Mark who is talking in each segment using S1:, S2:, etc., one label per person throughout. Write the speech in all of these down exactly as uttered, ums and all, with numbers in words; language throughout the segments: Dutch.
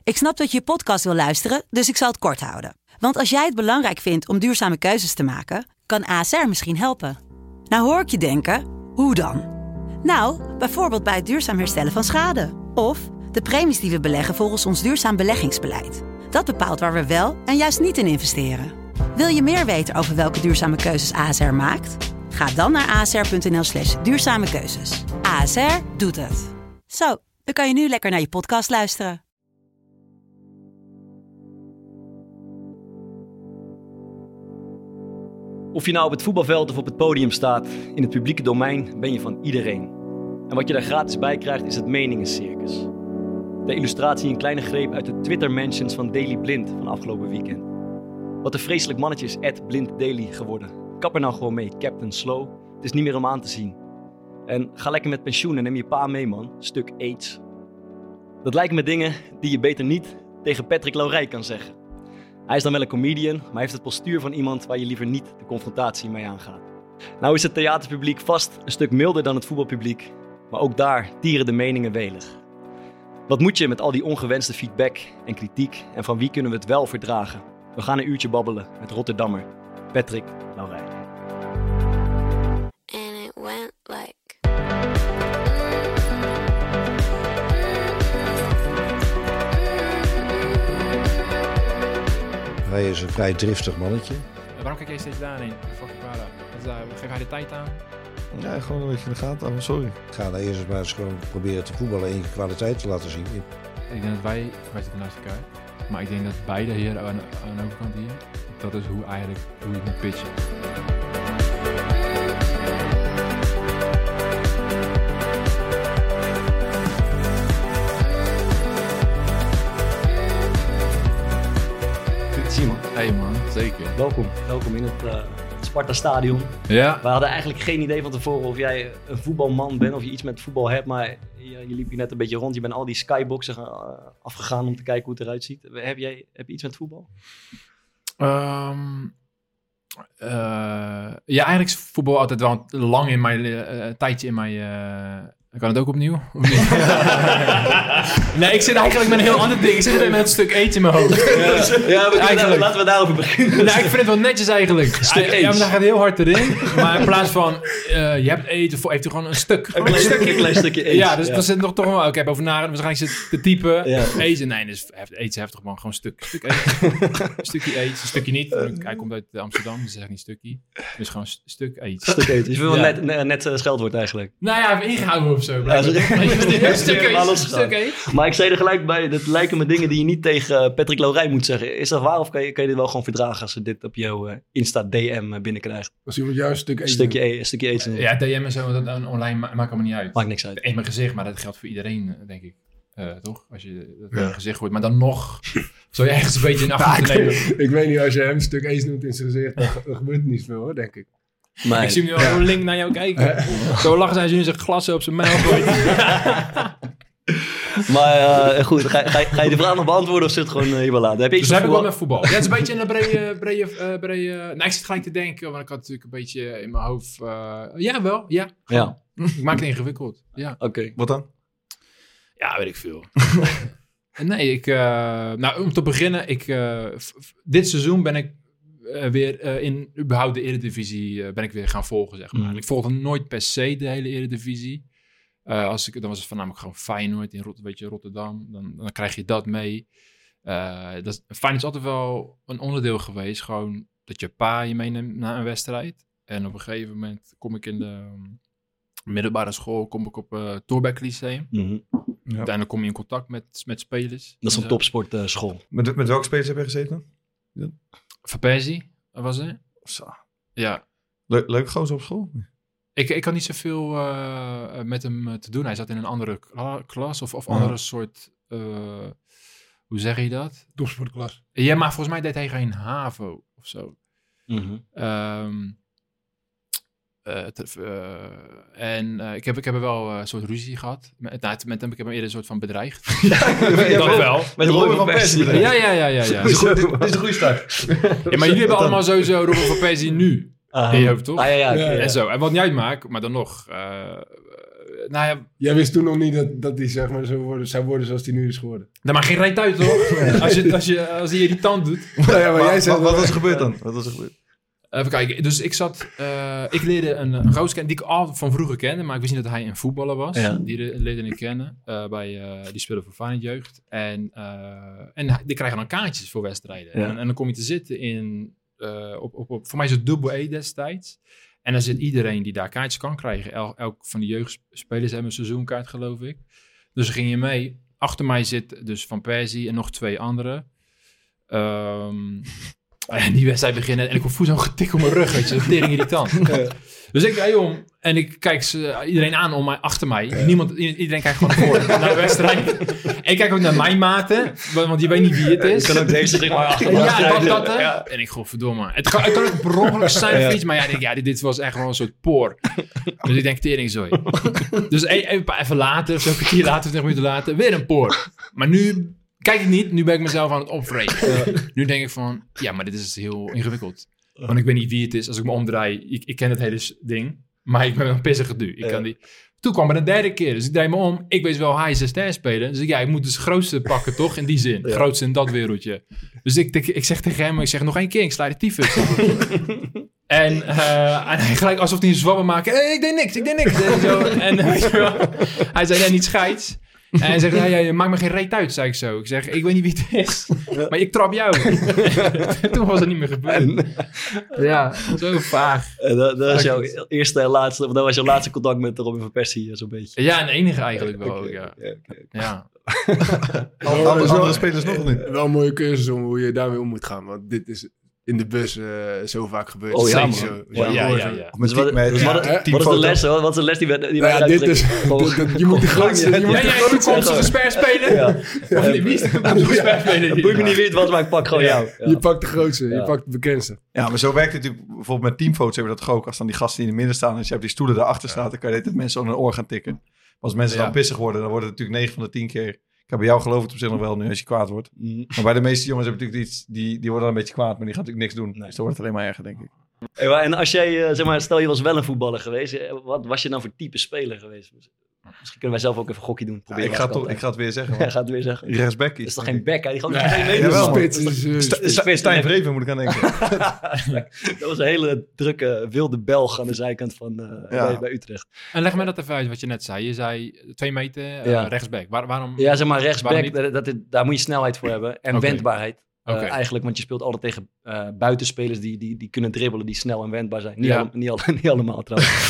S1: Ik snap dat je je podcast wil luisteren, dus ik zal het kort houden. Want als jij het belangrijk vindt om duurzame keuzes te maken, kan A S R misschien helpen. Nou hoor ik je denken, hoe dan? Nou, bijvoorbeeld bij het duurzaam herstellen van schade. Of de premies die we beleggen volgens ons duurzaam beleggingsbeleid. Dat bepaalt waar we wel en juist niet in investeren. Wil je meer weten over welke duurzame keuzes A S R maakt? Ga dan naar asr.nl slash duurzame keuzes. A S R doet het. Zo, dan kan je nu lekker naar je podcast luisteren.
S2: Of je nou op het voetbalveld of op het podium staat, in het publieke domein ben je van iedereen. En wat je daar gratis bij krijgt is het meningencircus. De illustratie een kleine greep uit de Twitter-mentions van Daily Blind van afgelopen weekend. Wat een vreselijk mannetje is at Blind Daily geworden. Kap er nou gewoon mee, Captain Slow. Het is niet meer om aan te zien. En ga lekker met pensioen en neem je pa mee, man. Stuk AIDS. Dat lijken me dingen die je beter niet tegen Patrick Laurij kan zeggen. Hij is dan wel een comedian, maar heeft het postuur van iemand waar je liever niet de confrontatie mee aangaat. Nou is het theaterpubliek vast een stuk milder dan het voetbalpubliek, maar ook daar tieren de meningen welig. Wat moet je met al die ongewenste feedback en kritiek en van wie kunnen we het wel verdragen? We gaan een uurtje babbelen met Rotterdammer Patrick Laurij.
S3: And it went like...
S4: Hij is een vrij driftig mannetje.
S5: Uh, waarom kijk jij steeds daarheen? Fuck uh, geef hij de tijd aan?
S4: Ja, gewoon een beetje in de gaten. Oh, sorry. Ik ga daar eerst maar eens gewoon proberen te voetballen en je kwaliteit te laten zien.
S5: Ik denk dat wij, wij zitten naast elkaar, maar ik denk dat beide hier aan, aan de overkant hier, dat is hoe eigenlijk, hoe je moet pitchen.
S2: Simon.
S5: Hey man, zeker.
S2: Welkom, welkom in het uh, Sparta Stadion.
S5: Ja.
S2: We hadden eigenlijk geen idee van tevoren of jij een voetbalman bent of je iets met voetbal hebt, maar je, je liep hier net een beetje rond. Je bent al die skyboxen uh, afgegaan om te kijken hoe het eruit ziet. Heb jij heb je iets met voetbal?
S5: Um, uh, ja, eigenlijk is voetbal altijd wel lang in mijn uh, tijdje in mijn... Uh, kan het ook opnieuw? Nee, ik zit eigenlijk met een heel ander ding. Ik zit met een stuk eten in mijn hoofd.
S2: Ja, ja we eigenlijk. Laten we daarover beginnen.
S5: Nou, ik vind het wel netjes eigenlijk.
S2: Stuk
S5: ja, maar dan gaat het heel hard erin. Maar in plaats van uh, je hebt eten, heeft hij gewoon een stuk.
S2: Een klein stukje, een klein stukje eten.
S5: Ja, dus ja. Dan zit nog toch wel... Oké, ik heb over nagedacht. Waarschijnlijk zit te typen.
S2: Ja.
S5: Eten. Nee, dus eten heftig man. Gewoon een stuk. Stuk eten. Een stukje eten. Een stukje niet. Hij komt uit Amsterdam, dus zeg ik niet stukje. Dus gewoon een stuk eten.
S2: Stuk eten. Je wil ja. net, net, net uh, scheldwoord eigenlijk.
S5: Nou ja, even ingehouden of zo.
S2: Ja,
S5: een stuk eten. Stuk eten.
S2: Maar ik zei er gelijk bij, dat lijken me dingen die je niet tegen Patrick Laurij moet zeggen. Is dat waar of kan je, kan je dit wel gewoon verdragen als ze dit op jouw uh, Insta-D M binnenkrijgt?
S4: Als iemand jou een stuk eten...
S2: Stukje, e- stukje eten.
S5: Ja, D M en zo, dat online ma- maakt allemaal niet uit.
S2: Maakt niks uit.
S5: In mijn gezicht, maar dat geldt voor iedereen, denk ik. Uh, toch? Als je dat in ja. gezicht gooit. Maar dan nog, zou je ergens een beetje in acht moeten nemen.
S6: Ik, ik weet niet, als je hem een stuk eten noemt in zijn gezicht, dan, dan gebeurt er niet veel hoor, denk ik.
S5: Maar, ik zie hem nu al ja. link naar jou kijken. Zo lachen zijn ze nu zijn glassen op zijn mijl gooit.
S2: Maar uh, goed, ga, ga, ga je de vraag nog beantwoorden of zit het gewoon uh, hier wel laten? Heb je iets
S5: dus heb
S2: voetbal?
S5: ik wel met voetbal. Ja, het is een beetje in de brede... brede, uh, brede uh, nou, ik zit gelijk te denken, want ik had natuurlijk een beetje in mijn hoofd... Uh, ja, wel. Ja.
S2: ja.
S5: Ik maak het ingewikkeld. Ja.
S2: Oké. Okay.
S4: Wat dan?
S5: Ja, weet ik veel. Nee, ik... Uh, nou, om te beginnen, ik, uh, f- f- dit seizoen ben ik uh, weer uh, in überhaupt de Eredivisie uh, ben ik weer gaan volgen, zeg maar. Mm. Ik volgde nooit per se de hele Eredivisie. Uh, als ik, dan was het voornamelijk gewoon Feyenoord in Rot- weet je, Rotterdam. Dan, dan krijg je dat mee. Uh, dat, Feyenoord is altijd wel een onderdeel geweest. Gewoon dat je pa je meeneemt naar een wedstrijd. En op een gegeven moment kom ik in de um, middelbare school, kom ik op het uh, Thorbecke Lyceum.
S2: Mm-hmm.
S5: Ja. Uiteindelijk kom je in contact met, met spelers.
S2: Dat is een topsportschool. Uh,
S4: met, met welke spelers heb je gezeten?
S5: Ja. Van Persie, was het?
S4: Zo.
S5: Ja.
S4: Le- leuk gozer op school?
S5: Ik, ik had niet zoveel uh, met hem te doen. Hij zat in een andere kla- klas of, of andere oh. soort... Uh, hoe zeg je dat?
S6: Topsportklas.
S5: Ja, maar volgens mij deed hij geen HAVO of zo.
S2: Mm-hmm.
S5: Um, uh, te, uh, en uh, ik, heb, ik heb er wel een uh, soort ruzie gehad. Met, nou, met hem, ik heb hem eerder een soort van bedreigd. Ja, dat wel.
S2: Met Robin van Persie.
S5: Ja, ja, ja. ja, ja.
S4: Dit is een goede start.
S5: Ja, maar jullie hebben allemaal sowieso Robin van Persie nu.
S2: Uh,
S5: in je hoofd, toch?
S2: Ah, ja, ja, okay,
S5: en
S2: ja.
S5: zo. En wat niet uitmaakt, maar dan nog. Uh, nou ja...
S6: Jij wist toen nog niet dat, dat die zeg maar, zo worden, zou worden zoals die nu is geworden.
S5: Dat maakt geen reet uit, toch? als, je, als, je, als die irritant doet.
S6: Nou ja, maar
S3: Maar,
S6: jij zegt,
S3: wat, wat was er gebeurd dan? Wat was er gebeurd?
S5: Even kijken. Dus ik zat... Uh, ik leerde een, een gozer kennen die ik al van vroeger kende. Maar ik wist niet dat hij een voetballer was.
S2: Ja.
S5: Die le- leerde ik kennen. Uh, bij, uh, die speelde voor Feyenoord Jeugd. En, uh, en die krijgen dan kaartjes voor wedstrijden.
S2: Ja.
S5: En, en dan kom je te zitten in... Uh, op, op, op, voor mij is het dubbel E destijds. En dan zit iedereen die daar kaartjes kan krijgen. El, elk van de jeugdspelers hebben een seizoenkaart, geloof ik. Dus dan ging je mee. Achter mij zit dus Van Persie en nog twee anderen. Um, en die wedstrijd beginnen en ik voel zo'n getik op mijn rug, weet je. Dat is tering irritant. Ja. Dus ik draai om en ik kijk ze, iedereen aan om mij, achter mij. Ja. Niemand, iedereen kijkt gewoon voor naar de wedstrijd. En ik kijk ook naar mijn maten, want je weet niet wie het is.
S2: Je kan ook deze zeg maar achter.
S5: Ja, dat, dat, hè. Ja. En ik gewoon verdomme. Het kan, het kan ook per ongeluk zijn of iets, maar ja, ik denk, ja dit, dit was echt wel een soort poor. Dus ik denk, tering zo. Dus even, even later, zo'n kwartier later, twintig minuten later, weer een poor. Maar nu... Kijk ik niet, nu ben ik mezelf aan het opvreten. Uh, nu denk ik van, ja, maar dit is heel ingewikkeld. Want ik weet niet wie het is. Als ik me omdraai, ik, ik ken het hele ding. Maar ik ben een pissige nu. Ik kan die... Toen kwam het een derde keer. Dus ik draai me om. Ik weet wel, hij is een ster spelen. Dus ik, ja, ik moet dus het grootste pakken, toch? In die zin. Ja. Grootste in dat wereldje. Dus ik, ik, ik zeg tegen hem, ik zeg nog één keer, ik sla de tyfus. En, uh, en hij gelijk alsof hij een zwabber maakt. Hey, ik deed niks, ik deed niks. En, zo. En weet je wel, hij zei, nee, niet scheids. En hij zegt, ja, ja, maakt me geen reet uit, zei ik zo. Ik zeg, ik weet niet wie het is, maar ik trap jou. Toen was het niet meer gebeurd. Ja, zo vaag.
S2: En dat, dat was jouw eerste en laatste, of dat was jouw laatste contact met Robin van Persie, zo'n beetje.
S5: Ja, en enige eigenlijk wel, okay, ja.
S2: Okay, okay.
S5: Ja.
S3: Andere, andere, andere spelers nog niet.
S6: Wel een mooie cursus om hoe je daarmee om moet gaan, want dit is... in de bus uh, zo vaak gebeurd.
S2: Oh ja, man.
S6: Zo,
S2: ja, ja, ja, ja.
S3: Met wat, met,
S2: dus
S3: ja,
S2: wat,
S3: ja,
S2: wat is de les? Hoor? Wat is de les die we die
S6: nou ja, dit is, dit, dit, je moet de grootste...
S5: Ja, ja, ja, je komt op de sper spelen. Ja. Ja. Wie is er op de sper spelen?
S2: Het boeit me niet wie het was, maar ik pak gewoon jou.
S6: Ja. Je pakt de grootste, ja. Je pakt de bekendste.
S3: Ja, maar zo werkt het natuurlijk. Bijvoorbeeld met teamfoto's hebben we dat ook. Als dan die gasten die in het midden staan en je hebt die stoelen daarachter staan, dan kan je dat mensen aan hun oor gaan tikken. Maar als mensen ja. dan pissig worden, dan wordt het natuurlijk negen van de tien keer... Ik heb bij jou geloof het op zich nog wel nu als je kwaad wordt. Mm. Maar bij de meeste jongens hebben natuurlijk iets, die, die worden dan een beetje kwaad, maar die gaan natuurlijk niks doen. Nee. Dus dan wordt het alleen maar erger, denk ik.
S2: Hey, en als jij, zeg maar, stel je was wel een voetballer geweest, wat was je dan voor type speler geweest? Misschien kunnen wij zelf ook even een gokje doen.
S3: Ja, ik, ga toch, ik ga het weer zeggen.
S2: Ja, ga het weer zeggen.
S3: Rechtsback is.
S2: Dat is toch geen back, hè? Die gaat niet
S3: nee,
S2: twee meter.
S3: Stijn St- Vreven moet ik aan denken.
S2: Dat was een hele drukke, wilde Belg aan de zijkant van uh, ja. bij, bij Utrecht.
S5: En leg me dat even uit wat je net zei. Je zei twee meter uh, ja. rechtsback. Waar, waarom?
S2: Ja, zeg maar rechtsback, dat, dat, daar moet je snelheid voor hebben. En okay. wendbaarheid. Uh, okay. Eigenlijk, want je speelt altijd tegen uh, buitenspelers die, die, die kunnen dribbelen, die snel en wendbaar zijn. Niet, ja. al, niet, al, niet allemaal trouwens.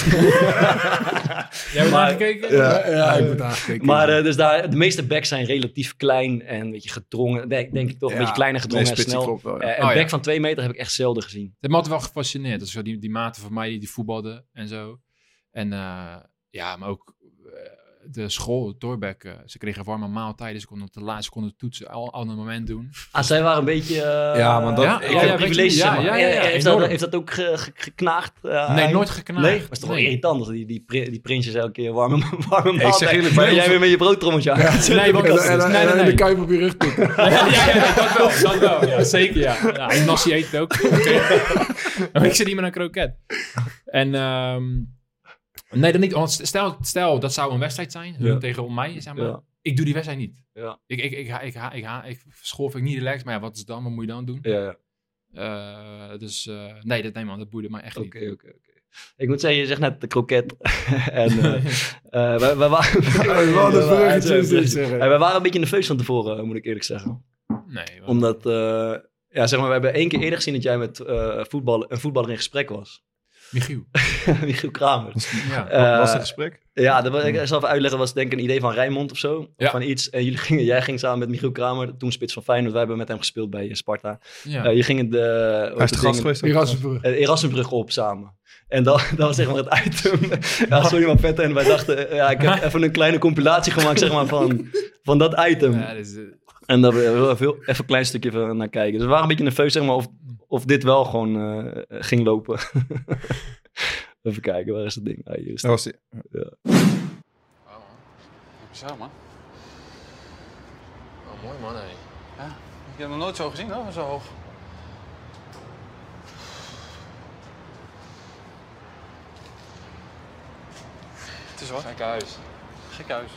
S5: Jij hebt aangekeken?
S6: Ja, ja, ik heb aangekeken.
S2: Maar uh, dus daar, de meeste backs zijn relatief klein en een beetje gedrongen. Denk, denk ik toch, een ja, beetje kleiner gedrongen en snel. Klopt wel, ja. uh, een oh, back ja. van twee meter heb ik echt zelden gezien.
S5: Het heeft me altijd wel gefascineerd. Dat is zo die, die maten van mij die, die voetbalden en zo. En uh, ja, maar ook... Uh, de school, het Thorbecke, uh, ze kregen warme maaltijden, ze konden op de laatste konden toetsen, al, al een moment doen.
S2: Ah, zij waren een beetje... Uh,
S3: ja, maar dat...
S2: Ja, ik ja, heb ja, privileges, ja, ja, ja, ja, heeft, dat, heeft dat ook ge, ge, geknaagd? Uh,
S5: nee, nooit geknaagd. Nee,
S2: maar het is toch nee. wel irritant als die, die, pri, die prinsjes elke keer warme, warme maaltijden. Maar jij weer met je broodtrommeltje aan. Ja,
S5: nee, want dat is...
S6: En, en,
S5: nee, nee, nee.
S6: en de kuip op je rug toe.
S5: ja, ja, ja, dat wel, dat wel. Ja, zeker, ja. ja en Nassi eet het ook. Okay. Ik zit niet met een kroket. En... Um, Nee, dat niet. Want stel, stel, dat zou een wedstrijd zijn. Ja. Tegen mij, zeg maar. Ja. Ik doe die wedstrijd niet. Ja. Ik, ik, ik, ik, ik, ik, ik, ik school vind ik niet relaxed. Maar ja, wat is dan? Wat moet je dan doen?
S2: Ja, ja.
S5: Uh, dus uh, nee, dat, nee man, dat boeide mij echt
S2: okay,
S5: niet.
S2: Oké, okay, oké. Okay. Ik moet zeggen, je zegt net de kroket. en uh, uh, we, we, waren, we waren een beetje nerveus van tevoren, moet ik eerlijk zeggen.
S5: Nee. Wat?
S2: Omdat, uh, ja, zeg maar, we hebben één keer eerder gezien dat jij met uh, voetbal, een voetballer in gesprek was.
S5: Michiel.
S2: Michiel Kramer.
S3: Ja, uh, was het gesprek?
S2: Ja, dat was, ik zal even uitleggen, was denk ik een idee van Rijnmond of zo. Ja. Of van iets. En jullie gingen, jij ging samen met Michiel Kramer, toen spits van Feyenoord. Wij hebben met hem gespeeld bij Sparta. Ja. Uh, je ging de...
S3: Hij is de gast geweest.
S6: Erasmusbrug.
S2: Uh, Erasmusbrug op samen. En dat, dat was zeg maar het item. Ja, sorry maar vet. En wij dachten, ja, ik heb even een kleine compilatie gemaakt zeg maar van, van dat item. Ja, dus, uh... En daar willen we even een klein stukje even naar kijken. Dus we waren een beetje nerveus zeg maar of, of dit wel gewoon uh, ging lopen. Even kijken, waar is het ding? Ah, hier is het.
S3: Dat was die.
S7: Ja. Wauw man, bizar man. Oh, mooi man, hé. Ja, ik heb nog nooit zo gezien hoor, zo hoog. Het is wat. Kijk huis. Gekhuis.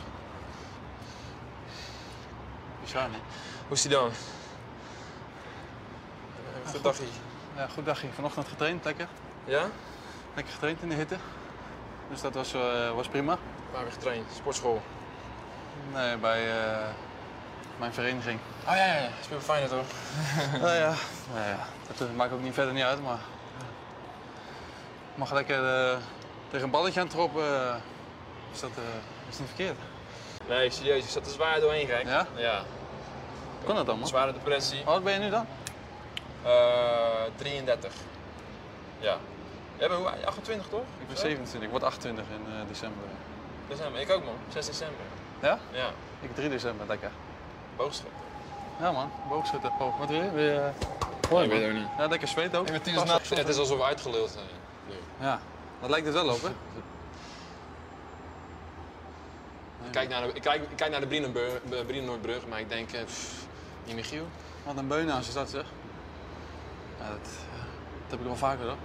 S7: Bizar, man.
S8: Hoe is die dan? Goed
S7: goed.
S8: dagje.
S7: Ja, goed dagje. Vanochtend getraind, lekker.
S8: Ja?
S7: Lekker getraind in de hitte. Dus dat was, uh, was prima.
S8: Waar heb je getraind? Sportschool?
S7: Nee, bij uh, mijn vereniging.
S8: Oh ja, ja, ja. Speel bij Feyenoord hoor.
S7: Nou ja, nou ja, dat uh, maakt ook niet verder niet uit, maar... mag lekker uh, tegen een balletje aan het troppen. Uh, is dat uh, is niet verkeerd.
S8: Nee, serieus. Ik zat er zwaar doorheen, gek.
S7: Ja?
S8: Ja.
S7: Kon dat dan, man?
S8: Zware depressie.
S7: Hoe oud ben je nu dan?
S8: Uh, drieëndertig. Ja. Jij bent hoe- achtentwintig toch?
S7: Ik ben zevenentwintig, ik word achtentwintig in uh, december.
S8: December. Ik ook man. zes december.
S7: Ja?
S8: Ja.
S7: Ik drie december, lekker.
S8: Boogschutter.
S7: Ja man, boogschutter. Oh, wat wil je? Wil je...
S8: Oh, ik weet het ook niet.
S7: Ja, lekker zweet ook.
S8: Ik ben tien
S7: Past
S8: nacht.
S7: ook.
S8: Het is alsof we uitgeluld zijn. Nu.
S7: Ja, dat lijkt het wel op, hè?
S8: Ik kijk naar de, ik kijk, ik kijk naar de Brienenburg- de Brienenoordbrug, maar ik denk, eh, pff, die Michiel.
S7: Wat een beunhaas is dat, zeg. Ja, dat, dat heb ik wel vaker, hoor.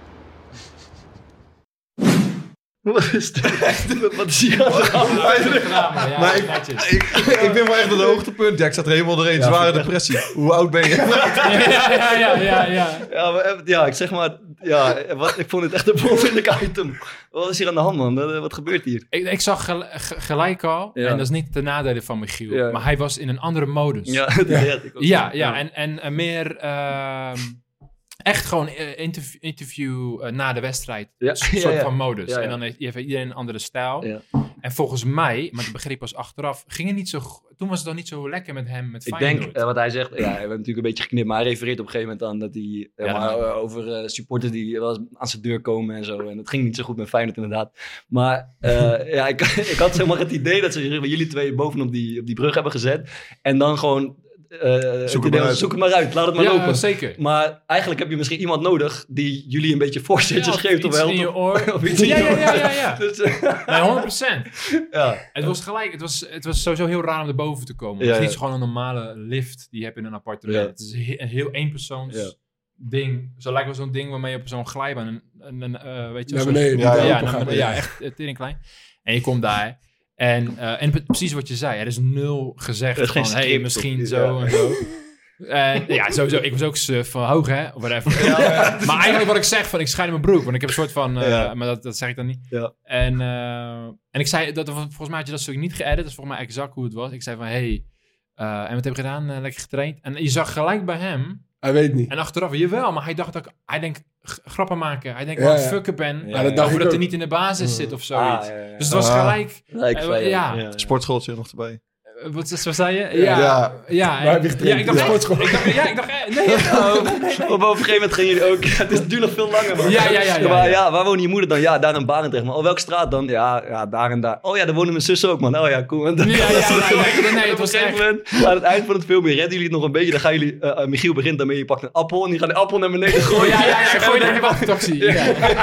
S2: Wat is dit? Wat is hier aan de hand?
S5: Ja,
S3: Maar ik,
S5: netjes.
S3: ik, ik ben wel echt op de hoogtepunt. Ja, ik zat er helemaal doorheen. Zware depressie. Hoe oud ben je?
S5: ja, ja, ja, ja, ja.
S2: Ja, maar, eh, ja, ik zeg maar, ja, wat, ik vond het echt een belangrijke item. Wat is hier aan de hand, man? Wat, wat gebeurt hier?
S5: Ik, ik zag gel- ge- gelijk al,
S2: Ja.
S5: en dat is niet ten nadele van Michiel,
S2: Ja.
S5: maar hij was in een andere modus.
S2: Ja, dat weet ik ook.
S5: ja, ja, en, en eh, meer ehm, echt gewoon eh, interview, interview eh, na de wedstrijd,
S2: Ja.
S5: een soort
S2: Ja, ja.
S5: van modus.
S2: Ja, ja.
S5: En dan heeft, heeft iedereen een andere stijl.
S2: Ja.
S5: En volgens mij, maar dat begreep ik pas achteraf, ging het niet zo, go- toen was het dan niet zo lekker met hem, met
S2: Ik
S5: Feyenoord.
S2: denk, eh, wat hij zegt, ja, we hebben natuurlijk een beetje geknipt, maar hij refereert op een gegeven moment aan dat hij, eh,
S5: Ja,
S2: maar,
S5: dat-
S2: eh, over eh, supporters die wel eens aan zijn deur komen en zo. En dat ging niet zo goed met Feyenoord inderdaad. Maar eh, ja, ik, ik had zeg maar het idee dat ze jullie twee bovenop die, op die brug hebben gezet. En dan gewoon, eh, het
S3: Zoek het
S2: idee
S3: maar
S2: was,
S3: uit.
S2: zoek het maar uit, laat het maar
S5: ja,
S2: lopen.
S5: zeker.
S2: Maar eigenlijk heb je misschien iemand nodig die jullie een beetje voorzetjes
S5: Ja,
S2: geeft of
S5: iets
S2: helpt.
S5: in je oor.
S2: Of iets in
S5: Ja,
S2: je
S5: ja,
S2: oor.
S5: ja, ja, ja.
S2: Dus, eh,
S5: Nee, honderd procent.
S2: ja.
S5: Het was gelijk, het was, het was sowieso heel raar om erboven te komen.
S2: Ja,
S5: het is
S2: ja.
S5: niet gewoon een normale lift die je hebt in een appartement.
S2: Ja.
S5: Het is een he- een heel eenpersoons
S2: Ja.
S5: ding. Zo lijkt wel zo'n ding waarmee je op zo'n glijbaan, een, een, een, eh, weet je,
S6: Naar
S5: zo'n-
S6: beneden,
S3: Ja,
S6: die
S3: ja,
S5: ja,
S6: open
S5: naar
S6: gaat.
S5: beneden, ja, echt uh, tering klein. En je komt daar. En, uh, en precies wat je zei, er is nul gezegd
S2: Er is geen
S5: van, hey,
S2: script
S5: misschien
S2: of-
S5: zo
S2: ja.
S5: en zo. En ja, sowieso, ik was ook suf van hoog, hè, of whatever. Maar eigenlijk wat ik zeg, van ik schijn in mijn broek, want ik heb een soort van, uh,
S2: Ja.
S5: maar dat, dat zeg ik dan niet.
S2: Ja.
S5: En, uh, en ik zei, dat, volgens mij had je dat stuk niet geëdit, dat is volgens mij exact hoe het was. Ik zei van, hey, uh, en wat heb je gedaan? Uh, lekker getraind. En je zag gelijk bij hem,
S6: Hij weet niet.
S5: en achteraf, jawel, maar hij dacht dat ik, hij denkt g- grappen maken. Hij denkt,
S6: Ja,
S5: wat
S6: ja.
S5: fucker ben.
S2: Ja,
S5: Ja,
S2: dat
S6: dacht
S5: over
S6: ik
S5: dat hij
S6: ook.
S5: niet in de basis
S6: Mm.
S5: zit of zoiets.
S2: Ah, ja, ja.
S5: Dus het was
S3: Ah.
S5: gelijk,
S2: Lijkt
S5: Eh,
S2: vrij,
S5: ja.
S2: ja.
S3: Sportschooltje nog erbij.
S5: uh, wat, wat zei je? Ja,
S3: Ja.
S5: ja. ja,
S6: Waar heb je
S5: en-
S6: getraind?
S5: ja, ik dacht,
S6: Ja.
S5: sportschool. Ik dacht, ja, ik dacht, eh, nee,
S2: Oh, op een gegeven moment gingen jullie ook. Ja, het is- duurt nog veel langer, man.
S5: Ja, ja, ja, ja,
S2: maar,
S5: ja.
S2: ja, waar woont je moeder dan? Ja, daar in Barendrecht, man. Oh, welke straat dan? Ja, ja, daar en daar. Oh ja, daar wonen mijn zussen ook, man. Oh ja, cool. En dan-
S5: Ja, ja, ja, ja, nee, nee, het
S2: op
S5: was
S2: een gegeven moment, aan het eind van het filmpje, redden jullie het nog een beetje. Dan gaan jullie, uh, uh, Michiel begint daarmee, je pakt een appel en die gaat de appel naar beneden
S5: Oh,
S2: gooien.
S5: ja, ja, ja, gooi naar de wachttoxie. Ja.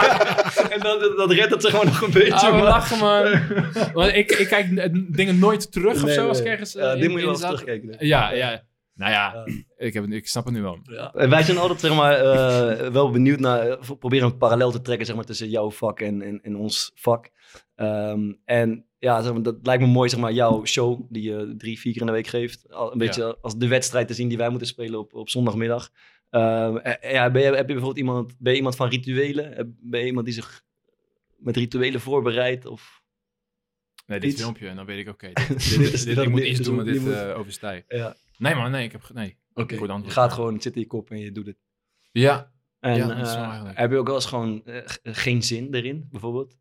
S2: En dan, dat redt het zeg maar nog een beetje.
S5: Ah, we
S2: maar-
S5: lachen, man. Want ik, ik kijk eh, dingen nooit terug of
S2: Nee,
S5: zo, als
S2: nee.
S5: ik ergens eh,
S2: Ja, dit
S5: in-
S2: moet je
S5: in
S2: wel eens
S5: zat.
S2: terugkijken.
S5: Ja, ja. Nou ja,
S2: Ja.
S5: ik, heb, het- ik snap het nu wel.
S2: Ja. En wij zijn altijd zeg maar, eh, wel benieuwd naar, uh, proberen een parallel te trekken zeg maar, tussen jouw vak en, en, en ons vak. Um, en ja, zeg maar, dat lijkt me mooi, zeg maar, jouw show die je drie, vier keer in de week geeft. Al, een beetje als de wedstrijd te zien die wij moeten spelen op, op zondagmiddag. Um, en, ja, ben je, heb je bijvoorbeeld iemand, ben je iemand van rituelen? Ben je iemand die zich met rituelen voorbereidt? Of...
S5: Nee, dit
S2: Iets?
S5: filmpje, en dan weet ik, oké, dit, dit,
S2: Dit
S5: dit,
S2: is-
S5: dit-
S2: dat
S5: ik moet
S2: niet-
S5: iets
S2: dus
S5: doen met
S2: die
S5: dit
S2: moet-
S5: uh, overstijgen.
S2: Ja.
S5: Nee man, nee, ik heb, ge- nee.
S2: Oké,
S5: Goed
S2: je
S5: antwoord.
S2: gaat gewoon, het zit in je kop en je doet het.
S5: Ja,
S2: En
S5: Ja, dat is wel
S2: uh,
S5: eigenlijk.
S2: heb je ook wel eens gewoon uh, g- geen zin erin, bijvoorbeeld?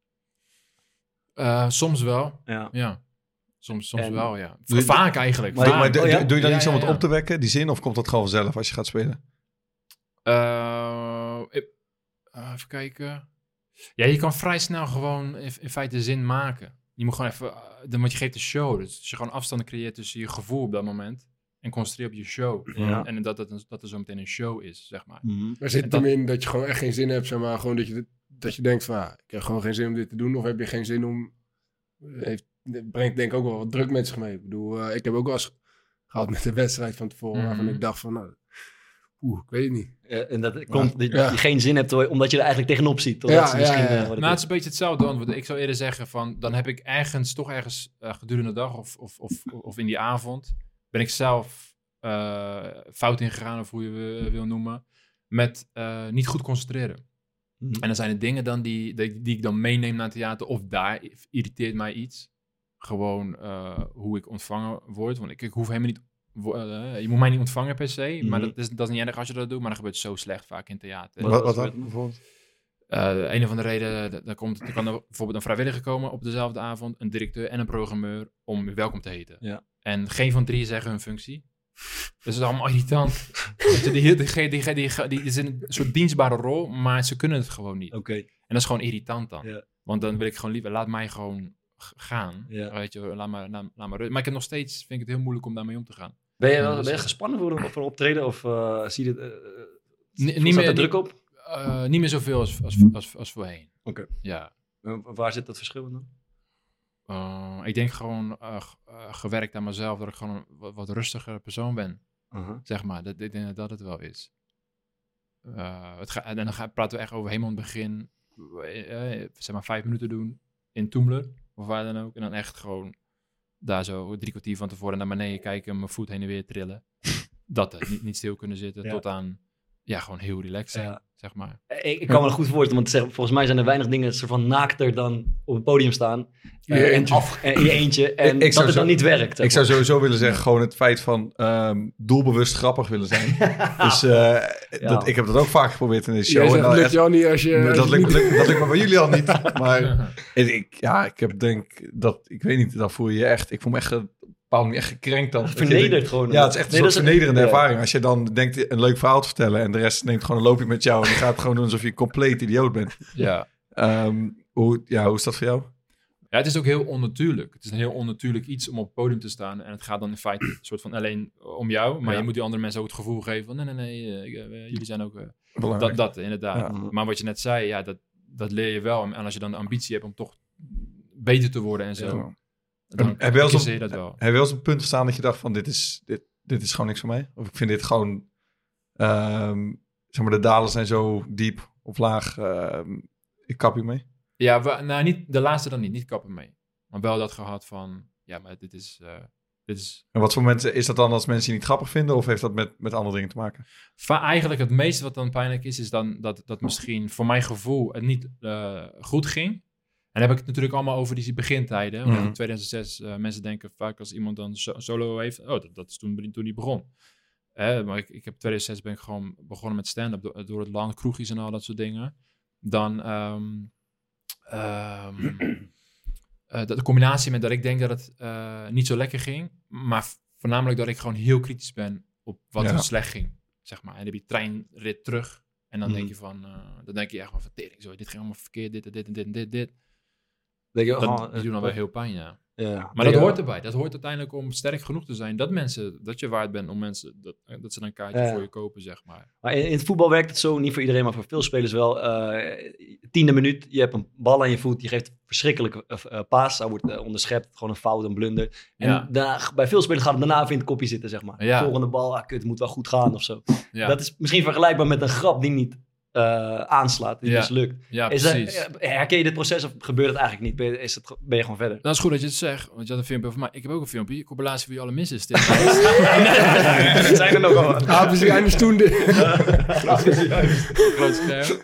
S5: uh, soms wel,
S2: Ja.
S5: ja. Soms, soms
S2: En-
S5: wel, ja.
S3: Doe je-
S5: Vaak eigenlijk.
S3: Maar,
S5: Vaak.
S3: maar doe,
S2: Oh, ja?
S3: doe je dan
S5: Ja,
S3: iets om
S5: ja,
S3: het
S5: ja.
S3: op te wekken, die zin? Of komt dat gewoon vanzelf als je gaat spelen?
S5: Uh, ik- uh, even kijken. Ja, je kan vrij snel gewoon in, in feite zin maken. Je moet gewoon even, uh, dan, want je geeft de show. Dus als je gewoon afstanden creëert tussen je gevoel op dat moment en concentreer op je show.
S2: Ja.
S5: En dat, dat, dat er zo meteen een show is, zeg maar.
S2: Mm-hmm.
S6: Maar zit
S5: En
S6: het
S5: dat-
S6: hem in dat je gewoon echt geen zin hebt, zeg maar, gewoon dat je, dat je denkt van, ah, ik heb gewoon geen zin om dit te doen, of heb je geen zin om, heeft, het brengt denk ik ook wel wat druk met zich mee. Ik bedoel, uh, ik heb ook wel eens gehad met de wedstrijd van tevoren,
S5: Mhm.
S6: waarvan ik dacht van, nou, Oeh, ik weet het niet.
S2: Uh, en dat komt dat
S6: ja.
S2: je geen zin hebt omdat je er eigenlijk tegenop ziet.
S6: Ja,
S2: dat misschien,
S6: ja, ja.
S2: Uh, wat
S5: nou, het is een beetje hetzelfde antwoord. Ik zou eerder zeggen van, dan heb ik ergens, toch ergens uh, gedurende de dag of, of, of, of in die avond, ben ik zelf uh, fout ingegaan, of hoe je uh, wil noemen, met uh, niet goed concentreren. Mm-hmm. En dan zijn er dingen dan die, die, die ik dan meeneem naar het theater, of daar irriteert mij iets. Gewoon uh, hoe ik ontvangen word, want ik, ik hoef helemaal niet, uh, je moet mij niet ontvangen per se, mm-hmm. maar dat is, dat is niet erg als je dat doet, maar dat gebeurt zo slecht vaak in theater.
S3: Wat, wat dan bijvoorbeeld?
S5: Uh, een of andere reden, er, komt, er kan er bijvoorbeeld een vrijwilliger komen op dezelfde avond, een directeur en een programmeur, om u welkom te heten.
S2: Ja. En
S5: geen van drie zeggen hun functie. Dus dat is allemaal irritant. die, die, die, die, die, die, die is in een soort dienstbare rol, maar ze kunnen het gewoon niet.
S2: Okay.
S5: En dat is gewoon irritant dan.
S2: Ja.
S5: Want dan wil ik gewoon liever, laat mij gewoon gaan.
S2: Ja.
S5: Weet je, laat maar, laat, laat maar maar ik heb nog steeds, vind ik het heel moeilijk om daarmee om te gaan.
S2: Ben je, wel, ben je gespannen voor een, voor een optreden? Of uh, zie je het, uh,
S5: N- niet meer
S2: er druk op?
S5: Uh, niet meer zoveel als, als, als, als voorheen.
S2: Oké. Okay.
S5: Ja.
S2: Uh, waar zit dat verschil in dan?
S5: Uh, ik denk gewoon uh, uh, gewerkt aan mezelf, dat ik gewoon een wat, wat rustiger persoon ben. Uh-huh. Zeg maar, dat, ik denk dat dat het wel is. Uh, het ga, en dan ga, praten we echt over helemaal in het begin, uh, zeg maar vijf minuten doen in Toemler, of waar dan ook. En dan echt gewoon daar zo drie kwartier van tevoren naar beneden kijken, mijn voet heen en weer trillen. Dat, uh, niet, niet stil kunnen zitten, ja. Tot aan, ja, gewoon heel relaxed zijn, ja. Zeg maar.
S2: Ik, ik kan me dat goed voorstellen, want zeg, volgens mij zijn er weinig dingen soort van naakter dan op het podium staan.
S3: In je eentje.
S2: Af, in je eentje en ik, ik dat het zo, dan niet werkt.
S3: Ik zou sowieso willen zeggen, gewoon het feit van um, doelbewust grappig willen zijn. Dus uh, ja. dat, ik heb dat ook vaak geprobeerd in deze show.
S6: Jij zegt,
S3: dat
S6: lukt jou niet als je...
S3: Dat,
S6: als
S3: lukt,
S6: niet...
S3: lukt, dat lukt me bij jullie al niet. Maar ik, ja, ik heb denk dat, ik weet niet, dan voel je je echt, ik voel me echt... me echt gekrenkt dan.
S2: Vernederd gewoon.
S3: Ja, het is echt een nee, soort vernederende een, ervaring. Als je dan denkt een leuk verhaal te vertellen en de rest neemt gewoon een loopje met jou en die gaat gewoon doen alsof je een compleet idioot bent.
S5: Ja.
S3: Um, hoe, ja, hoe is dat voor jou?
S5: Ja, het is ook heel onnatuurlijk. Het is een heel onnatuurlijk iets om op het podium te staan en het gaat dan in feite een soort van alleen om jou, maar ja. Je moet die andere mensen ook het gevoel geven van nee, nee, nee, uh, uh, jullie zijn ook uh, dat, dat, inderdaad. Ja. Maar wat je net zei, ja, dat, dat leer je wel. En als je dan de ambitie hebt om toch beter te worden en zo. Ja. Dan
S3: heb, heb je wel eens
S5: op, dat wel.
S3: Heb je wel eens op punt gestaan dat je dacht van dit is, dit, dit is gewoon niks voor mij? Of ik vind dit gewoon, um, zeg maar de dalen zijn zo diep of laag, um, ik kap hier mee?
S5: Ja, we, nou niet, de laatste dan niet, niet kappen mee. Maar wel dat gehad van, ja, maar dit is... Uh, dit is...
S3: En wat voor mensen, is dat dan als mensen je niet grappig vinden of heeft dat met, met andere dingen te maken?
S5: Va- eigenlijk het meeste wat dan pijnlijk is, is dan dat, dat misschien voor mijn gevoel het niet uh, goed ging. En dan heb ik het natuurlijk allemaal over die begintijden. Want mm. in tweeduizend zes, uh, mensen denken vaak als iemand dan so- solo heeft... Oh, dat, dat is toen, toen die begon. Eh, maar ik, ik heb tweeduizend zes ben ik gewoon begonnen met stand-up. Door, door het land, kroegjes en al dat soort dingen. Dan... Um, um, uh, de combinatie met dat ik denk dat het uh, niet zo lekker ging. Maar voornamelijk dat ik gewoon heel kritisch ben op wat ja. er slecht ging. Zeg maar. En dan heb je treinrit terug. En dan mm. denk je van... Uh, dan denk je echt van... Vertering, zo, dit ging allemaal verkeerd. Dit en dit en dit en dit, dit.
S2: Denk je,
S5: dat
S2: oh,
S5: die doen dan wel heel pijn, ja.
S2: ja.
S5: Maar dat hoort erbij. Dat hoort uiteindelijk om sterk genoeg te zijn. Dat mensen, dat je waard bent om mensen, dat, dat ze dan een kaartje ja. voor je kopen, zeg maar.
S2: Maar in, in het voetbal werkt het zo, niet voor iedereen, maar voor veel spelers wel. Uh, tiende minuut, je hebt een bal aan je voet, je geeft een verschrikkelijke uh, uh, paas. Hij wordt uh, onderschept, gewoon een fout, een blunder. En ja. daarna, bij veel spelers gaat het daarna even in het kopje zitten, zeg maar. Ja. Volgende bal, ah, kut, het moet wel goed gaan of zo. Ja. Dat is misschien vergelijkbaar met een grap die niet... Uh, aanslaat, die ja. mislukt.
S5: Ja,
S2: is
S5: precies.
S2: Dat, herken je dit proces of gebeurt het eigenlijk niet? Ben je, is het, ben je gewoon verder?
S5: Dat is goed dat je het zegt, want je had een filmpje over mij. Ik heb ook een filmpje, compilatie van je alle misses. Dat
S2: zijn er nog wel.
S6: Ah, we zijn toen de...
S5: Groot scherm.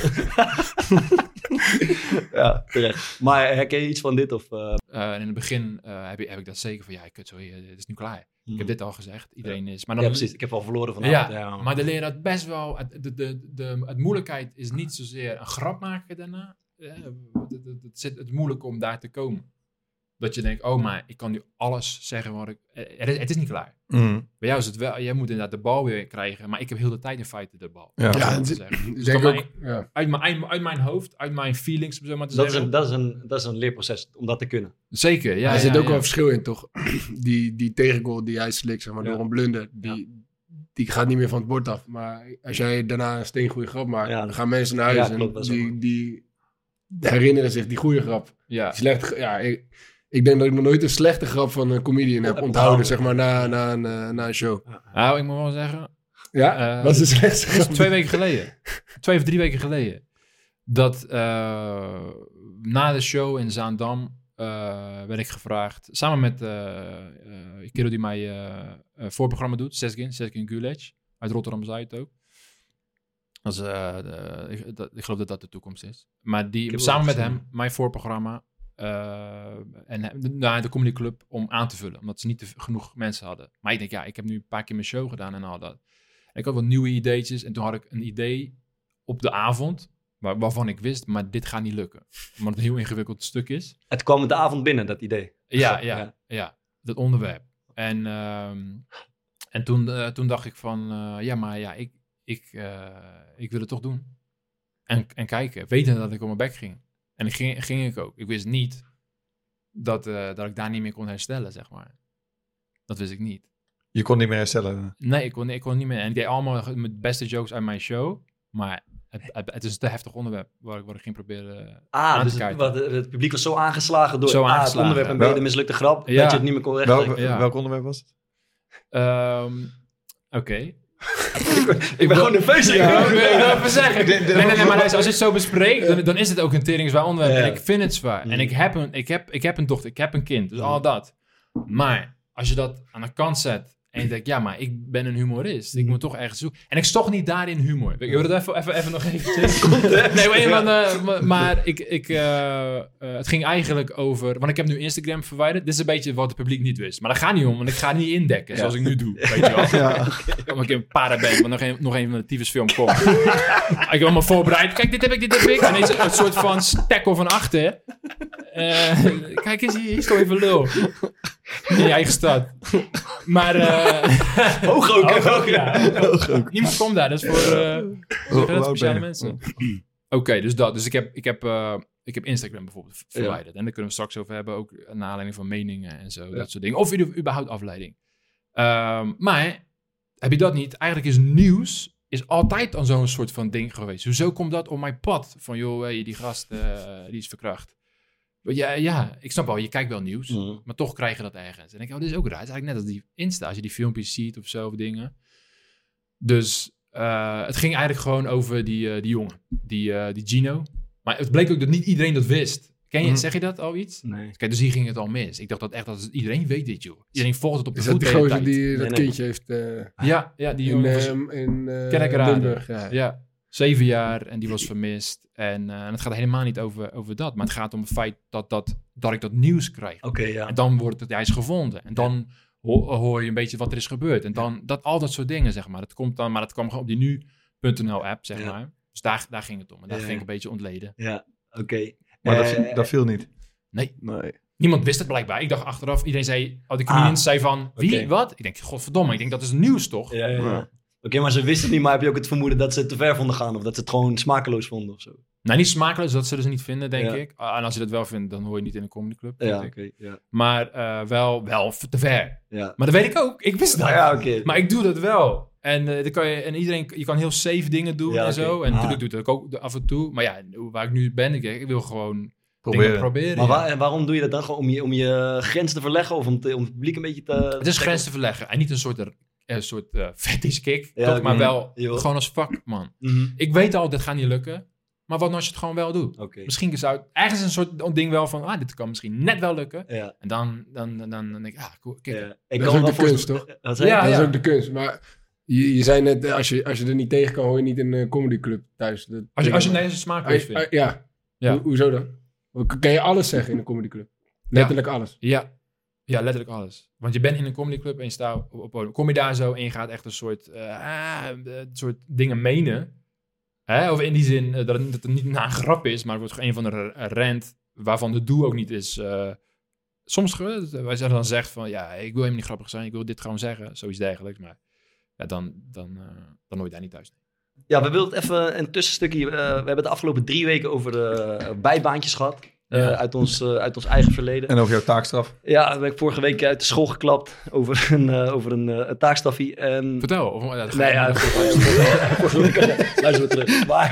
S2: Ja, terecht. Maar herken je iets van dit? Of, uh...
S5: Uh, in het begin uh, heb, je, heb ik dat zeker van, ja, kut, sorry, het is nu klaar. Hmm. Ik heb dit al gezegd, iedereen is... Maar dan,
S2: ja, precies, ik heb al verloren vanavond.
S5: Ja,
S2: ja,
S5: maar dan leer je dat best wel... De, de, de, de, het moeilijkheid is niet zozeer een grap maken daarna. Uh, het, het, het, het, het is moeilijk om daar te komen. Dat je denkt, oh, maar ik kan nu alles zeggen wat ik... Het is, het is niet klaar.
S3: Mm.
S5: Bij jou is het wel... Jij moet inderdaad de bal weer krijgen. Maar ik heb heel de tijd in feite de bal.
S3: Ja,
S6: ja
S5: dat
S6: is
S5: dus ook, mijn, ja. Uit, mijn, uit mijn hoofd, uit mijn feelings, om zo maar te
S2: dat
S5: zeggen.
S2: Is een, dat, is een, dat is een leerproces, om dat te kunnen.
S5: Zeker, ja.
S6: Er
S5: ja,
S6: zit
S5: ja,
S6: ook
S5: ja.
S6: wel een verschil in, toch? Die, die tegengoal die hij slikt, zeg maar, ja. door een blunder, die... Ja. Die gaat niet meer van het bord af. Maar als jij daarna een steengoede grap maakt, ja, dan gaan mensen naar huis ja, klopt, en die, die herinneren zich die goede grap.
S5: Ja.
S6: Die slechte, ja, ik, ik denk dat ik nog nooit een slechte grap van een comedian heb onthouden, zeg maar, na, na, na, na een show.
S5: Nou, ik moet wel zeggen,
S6: Ja,
S5: uh,
S6: was het slechtste?
S5: Twee weken geleden. Twee of drie weken geleden. Dat uh, na de show in Zaandam uh, werd ik gevraagd, samen met uh, uh, een kerel die mij uh, uh, voorprogramma doet, Sezgin, Sezgin Gulec, uit Rotterdam-Zuid ook. Dat is, uh, de, ik, dat, ik geloof dat dat de toekomst is. Maar die, samen met hem, mijn voorprogramma, uh, en naar de Comedy Club om aan te vullen. Omdat ze niet te, genoeg mensen hadden. Maar ik denk, ja, ik heb nu een paar keer mijn show gedaan en al dat. En ik had wat nieuwe ideetjes. En toen had ik een idee op de avond, waar, waarvan ik wist, maar dit gaat niet lukken. Omdat het een heel ingewikkeld stuk is.
S2: Het kwam de avond binnen, dat idee.
S5: Ja, ja, ja. ja dat onderwerp. En, um, en toen, uh, toen dacht ik van, uh, ja, maar ja, ik, ik, uh, ik wil het toch doen. En, en kijken, weten dat ik op mijn bek ging. En ik ging, ging ik ook. Ik wist niet dat, uh, dat ik daar niet meer kon herstellen, zeg maar. Dat wist ik niet.
S3: Je kon niet meer herstellen?
S5: Nee, ik kon, ik kon niet meer. En ik deed allemaal mijn beste jokes uit mijn show. Maar het, het, het is een te heftig onderwerp waar ik, waar ik ging proberen
S2: ah,
S5: aan
S2: dus
S5: te kijken.
S2: Het, wat, het publiek was zo aangeslagen door
S5: zo
S2: ah,
S5: aangeslagen.
S2: het onderwerp en bij de mislukte grap,
S5: ja.
S2: dat je het niet meer kon rechtleggen.
S3: Wel, ja. Welk onderwerp was het?
S5: Um, Oké. Okay.
S2: ik, ik ben gewoon nerveus.
S5: Ja, ik wil het even zeggen. Nee, nee, nee, maar als je het zo bespreekt, dan, dan is het ook een teringzwaar onderwerp. Ja. En ik vind het zwaar. Mm. En ik heb, een, ik, heb, ik heb een dochter, ik heb een kind. Dus mm. al dat. Maar als je dat aan de kant zet en je denkt, ja, maar ik ben een humorist. Ik moet toch ergens zoeken. En ik stog niet daarin humor. Ik wil het even, even, even nog eventjes. nee, maar, even, uh, maar ik, ik, uh, uh, het ging eigenlijk over... Want ik heb nu Instagram verwijderd. Dit is een beetje wat het publiek niet wist. Maar dat gaat niet om, want ik ga niet indekken ja. zoals ik nu doe. Weet je wel. Ja. Omdat ik een para ben, maar nog een, nog een van de tyfusfilm komt. Ik heb allemaal voorbereid. Kijk, dit heb ik, dit heb ik. En een soort van stekkel van achter. Uh, kijk eens, hier, hier stond even lul. In je eigen stad. Maar... Uh,
S2: hoog ook.
S5: Hoog ook, ja. Hoog ook. Niemand komt daar. Dat is voor uh, oh, speciale mensen. Oké, okay, dus dat. Dus ik heb, ik, heb, uh, ik heb Instagram bijvoorbeeld verwijderd. Ja. En daar kunnen we straks over hebben. Ook naar aanleiding van meningen en zo. Ja. Dat soort dingen. Of überhaupt afleiding. Um, maar heb je dat niet? Eigenlijk is nieuws... is altijd al zo'n soort van ding geweest. Hoezo komt dat op mijn pad? Van joh, hey, die gast uh, die is verkracht. Ja, ja, ik snap wel, je kijkt wel nieuws, mm. maar toch krijg je dat ergens. En ik denk, oh, dit is ook raar. Het is eigenlijk net als die Insta, als je die filmpjes ziet of zo, of dingen. Dus uh, het ging eigenlijk gewoon over die, uh, die jongen, die, uh, die Gino. Maar het bleek ook dat niet iedereen dat wist. Ken je, mm. zeg je dat al iets?
S2: Nee.
S5: Kijk, dus hier ging het al mis. Ik dacht dat echt, dat iedereen weet dit, joh. Iedereen volgt het op de
S6: is
S5: voet
S6: dat
S5: de hele
S6: tijd.
S5: tijd.
S6: Die dat
S5: nee,
S6: kindje nee. heeft... Uh,
S5: ja, ja, die jongen
S6: in, uh, in uh,
S5: Kerkrade. Ja. ja. Zeven jaar en die was vermist. En, uh, en het gaat helemaal niet over, over dat. Maar het gaat om het feit dat, dat, dat ik dat nieuws krijg.
S2: Okay, ja.
S5: En dan wordt het, hij is gevonden. En dan ho- hoor je een beetje wat er is gebeurd. En dan dat, al dat soort dingen, zeg maar. Dat komt dan, maar dat kwam gewoon op die nu punt n l app, zeg ja. maar. Dus daar, daar ging het om. En daar ja. ging ik een beetje ontleden.
S2: Ja, oké. Okay.
S3: Maar
S2: uh,
S3: dat, dat viel niet?
S5: Nee.
S3: nee.
S5: Niemand wist het blijkbaar. Ik dacht achteraf, iedereen zei, oh, de comedians ah, zei van, wie, okay. wat? Ik denk, godverdomme, ik denk dat is nieuws, toch?
S2: Ja, ja, ja. Oké, okay, maar ze wisten het niet, maar heb je ook het vermoeden dat ze het te ver vonden gaan? Of dat ze het gewoon smakeloos vonden of zo?
S5: Nou, niet smakeloos, dat zullen ze niet vinden, denk ja. ik. Uh, en als je dat wel vindt, dan hoor je niet in een comedyclub.
S2: Ja, oké. Okay, ja.
S5: Maar uh, wel, wel te ver.
S2: Ja.
S5: Maar dat weet ik ook. Ik wist dat.
S2: Ja, okay.
S5: Maar ik doe dat wel. En, uh, dan kan je, en iedereen, je kan heel safe dingen doen ja, en okay. zo. En natuurlijk ah. doe ik dat ook af en toe. Maar ja, waar ik nu ben, ik, ik wil gewoon... Proberen. proberen
S2: maar
S5: ja.
S2: waar, en waarom doe je dat dan? Gewoon om je, om je grens te verleggen? Of om, te, om het publiek een beetje te...
S5: Het is grens te verleggen. En niet een soort, een soort uh, fetish kick. Ja, toch, maar wel mm, gewoon als fuck, man. Mm-hmm. Ik weet al, dit gaat niet lukken. Maar wat nou als je het gewoon wel doet?
S2: Okay.
S5: Misschien zou het ergens een soort ding wel van... Ah, dit kan misschien net wel lukken.
S2: Ja.
S5: En dan, dan, dan, dan denk ik... Ah, cool, kijk.
S6: Ja. Ik dat is ook de kunst, toch?
S2: Dat
S6: ja, dat ja. is ook de kunst. Maar... Je, je zei net, als je, als je er niet tegen kan, hoor je niet in een comedyclub thuis. Dat
S5: als je, als je deze smaakloos vindt.
S6: Uh, ja. ja. Ho- hoezo dan? Kan je alles zeggen in een comedyclub? Letterlijk
S5: ja.
S6: alles?
S5: Ja. Ja, letterlijk alles. Want je bent in een comedyclub en je staat op podium. Kom je daar zo en je gaat echt een soort, uh, uh, soort dingen menen. Hè? Of in die zin uh, dat, het, dat het niet na een grap is, maar het wordt een van de rant waarvan de doel ook niet is. Uh, soms, uh, wij zeggen dan zegt van, ja, ik wil helemaal niet grappig zijn, ik wil dit gewoon zeggen, zoiets dergelijks. Maar ja, dan, dan, uh, dan hoor je daar niet thuis.
S2: Ja, we wilden even een tussenstukje. Uh, we hebben de afgelopen drie weken over uh, bijbaantjes gehad. Uh, ja. uit, ons, uh, uit ons eigen verleden.
S3: En over jouw taakstraf.
S2: Ja, dat ben ik vorige week uit de school geklapt over een, uh, over een, uh, een taakstraffie. En...
S5: Vertel. Of, ja,
S2: nee, ja, vorige week. Luister we terug. Maar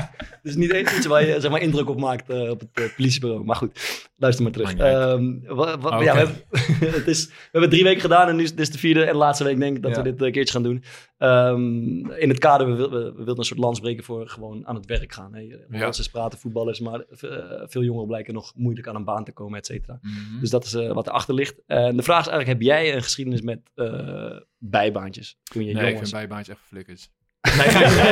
S2: Dus niet eens iets waar je zeg maar, indruk op maakt uh, op het uh, politiebureau. Maar goed, luister maar terug. Um, wa, wa, oh, ja, okay. we, hebben, het is, we hebben drie weken gedaan en nu is dit is de vierde en laatste week denk ik dat ja. we dit een uh, keertje gaan doen. Um, in het kader, we, we, we wilden een soort lans breken voor gewoon aan het werk gaan. Ja. Ze praten voetballers, maar uh, veel jongeren blijken nog moeilijk aan een baan te komen, et cetera. Mm-hmm. Dus dat is uh, wat erachter ligt. En de vraag is eigenlijk, heb jij een geschiedenis met uh, bijbaantjes? Toen je
S5: nee,
S2: jong
S5: ik
S2: was?
S5: vind bijbaantjes echt flikkers. Nee,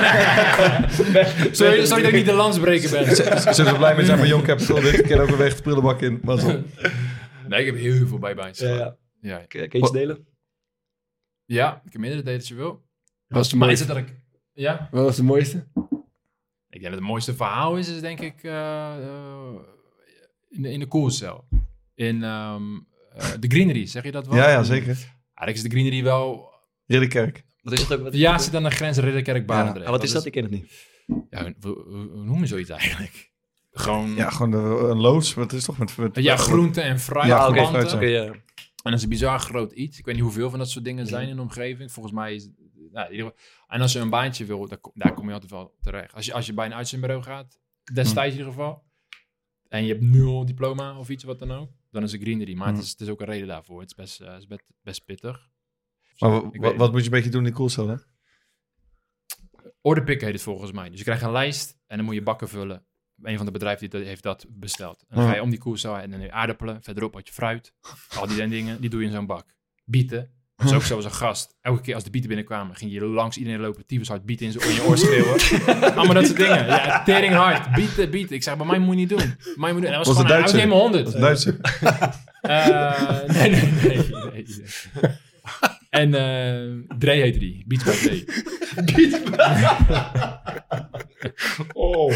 S5: sorry, sorry dat ik niet de landsbreker ben.
S3: Ze zijn blij met zijn van Young Capital. Dit keer ook een weg de prullenbak in.
S5: Nee, ik heb heel veel bijbaantjes
S2: ja, ja. ja. Kun je iets delen?
S5: Ja, ik heb meerdere delen als je wil.
S6: Wat was de mooiste? Dat ik...
S5: ja?
S6: Wat was de mooiste?
S5: Ik denk dat het mooiste verhaal is, is denk ik uh, uh, in, de, in de koelcel. In um, uh, de Greenery, zeg je dat wel?
S3: Ja, ja, zeker.
S5: Eigenlijk is de Greenery wel...
S3: Ridderkerk.
S2: Wat is het ook? Wat is
S5: ja,
S2: het
S5: zit aan de grens Ridderkerk-Barendrecht.
S2: Ja, wat is dat? Ik ken het niet.
S5: Ja, hoe, hoe, hoe noem je zoiets eigenlijk? Gewoon...
S3: Ja, gewoon de, een loods. Wat is toch met... met
S5: ja, groente en fruit.
S3: Ja,
S5: oké.
S3: Okay, okay,
S2: ja.
S5: En dat is een bizar groot iets. Ik weet niet hoeveel van dat soort dingen zijn in de omgeving. Volgens mij is... Nou, en als je een baantje wil, daar, daar kom je altijd wel terecht. Als je, als je bij een uitzendbureau gaat, destijds in ieder geval, en je hebt nul diploma of iets wat dan ook, dan is het Greenery. Maar mm. het, is, het is ook een reden daarvoor. Het is best, uh, het is best, best pittig.
S3: Maar w- wat, wat moet je een beetje doen in de koelcel, hè?
S5: Orderpikken heet het volgens mij. Dus je krijgt een lijst en dan moet je bakken vullen. Een van de bedrijven die heeft dat besteld. En dan ga je om die koelcel en dan heb je aardappelen. Verderop had je fruit. Al die dingen, die doe je in zo'n bak. Bieten. Dat is ook zo als een gast. Elke keer als de bieten binnenkwamen, ging je langs iedereen lopen. Tyfus hard bieten in, in je oor schreeuwen. Allemaal dat soort dingen. Ja, tering hard. Bieten, bieten. Ik zeg, bij mij moet je niet doen. Mij moet je doen. En dat was, was gewoon, hij was helemaal honderd.
S3: Dat is Duitser.
S5: uh, nee, nee, nee. nee, nee. En uh, Dre heet die. Beats by Dre.
S2: Beats by
S5: Oh.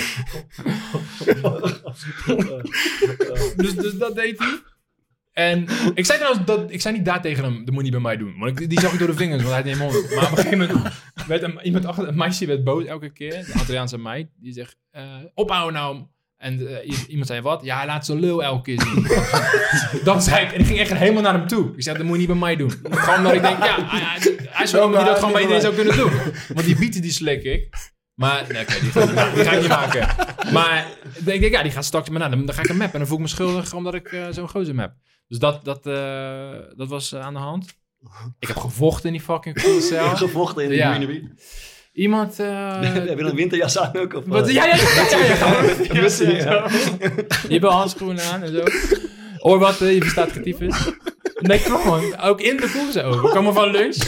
S5: dus, dus dat deed hij. En ik zei trouwens, dat, ik zei niet daar tegen hem, dat moet je niet bij mij doen. Want ik, die zag ik door de vingers, want hij had niet mond. Maar op een gegeven moment werd een, iemand achter, een meisje werd boos elke keer. De Antilliaanse meid, die zegt, uh, ophouden nou. En uh, iemand zei, wat? Ja, hij laat zijn lul elke keer zien. Dat zei ik. En ik ging echt helemaal naar hem toe. Ik zei, dat moet je niet bij mij doen. Gewoon omdat ik denk, ja, hij, hij is wel die dat gewoon bij iedereen zou kunnen doen. Want die bieten, die slik ik. Maar, nee, oké, okay, die, die ga ik niet maken. Maar denk ik, ja, die gaat straks, maar nou, dan, dan ga ik hem mappen. En dan voel ik me schuldig omdat ik uh, zo'n gozer map. Dus dat, dat, uh, dat was uh, aan de hand. Ik heb gevochten in die fucking koelcel.
S2: Je hebt gevochten in de
S5: ja.
S2: Greenery?
S5: Iemand... Uh,
S2: heb je een winterjas aan ook? Of, uh?
S5: Wat, ja, ja, ja. ja, ja, ja, ja, ja. Je hebt wel handschoenen aan en zo. Hoor wat, uh, je verstaat getiefes. Nee, gewoon. Ook in de koelcel. We komen van lunch.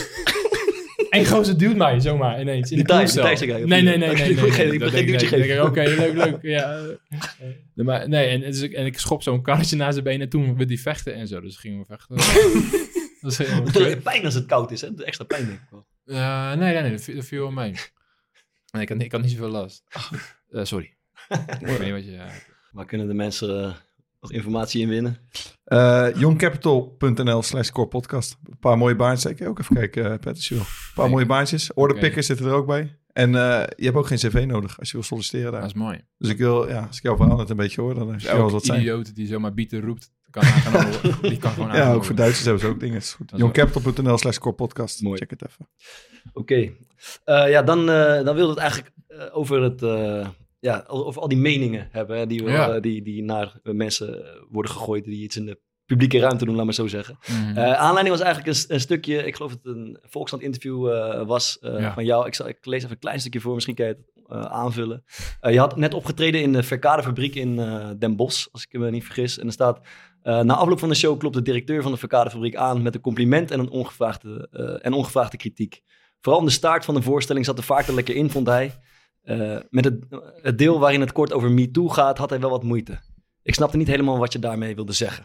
S5: En gozer duwt mij zomaar ineens in
S2: die
S5: de koelcel.
S2: Nee,
S5: nee, nee, nee. nee, nee, nee.
S2: Ik moet geen duwtje geven.
S5: Oké, leuk, leuk. Ja. Nee, maar, nee, en, dus ik, en ik schop zo'n karretje naar zijn benen. En toen we die vechten en zo. Dus gingen we vechten.
S2: Dat is helemaal pijn als het koud is, hè? Extra pijn, denk ik wel.
S5: Uh, nee, nee, nee. Dat viel, dat viel wel mee. Nee, ik had, ik had niet zoveel last. Uh, sorry. Ik weet niet wat je... Uh...
S2: Waar kunnen de mensen uh, nog informatie in winnen?
S3: Uh, youngcapital.nl slash core podcast. Een paar mooie baantjes. Ik ook even kijken, uh, Patrick. Een paar nee. mooie baantjes. Orderpickers okay. zitten er ook bij. En uh, je hebt ook geen cv nodig als je wil solliciteren daar.
S5: Dat is mooi.
S3: Dus ik wil, ja, als ik jouw verhaal net een beetje hoor, dan heb je wel wat zijn.
S5: Idioot die zomaar bieten roept, kan gaan die kan gewoon
S3: ja, ook voor Duitsers hebben ze ook dingen. youngcapital.nl slash core podcast.
S2: Mooi.
S3: Check het even.
S2: Oké. Okay. Uh, ja, dan, uh, dan wilde het eigenlijk uh, over het... Uh, Ja, over al die meningen hebben hè, die, we, ja. uh, die, die naar mensen worden gegooid, die iets in de publieke ruimte doen, laat maar zo zeggen. Mm-hmm. Uh, aanleiding was eigenlijk een, een stukje, ik geloof dat het een Volkskrant interview uh, was uh, ja. van jou. Ik, zal, ik lees even een klein stukje voor, misschien kan je het uh, aanvullen. Uh, je had net opgetreden in de Verkadefabriek in uh, Den Bosch, als ik me niet vergis. En er staat, uh, na afloop van de show klopt de directeur van de Verkadefabriek aan met een compliment en een ongevraagde, uh, en ongevraagde kritiek. Vooral in de staart van de voorstelling zat de vaart er lekker in, vond hij. Uh, met het, het deel waarin het kort over MeToo gaat, had hij wel wat moeite. Ik snapte niet helemaal wat je daarmee wilde zeggen.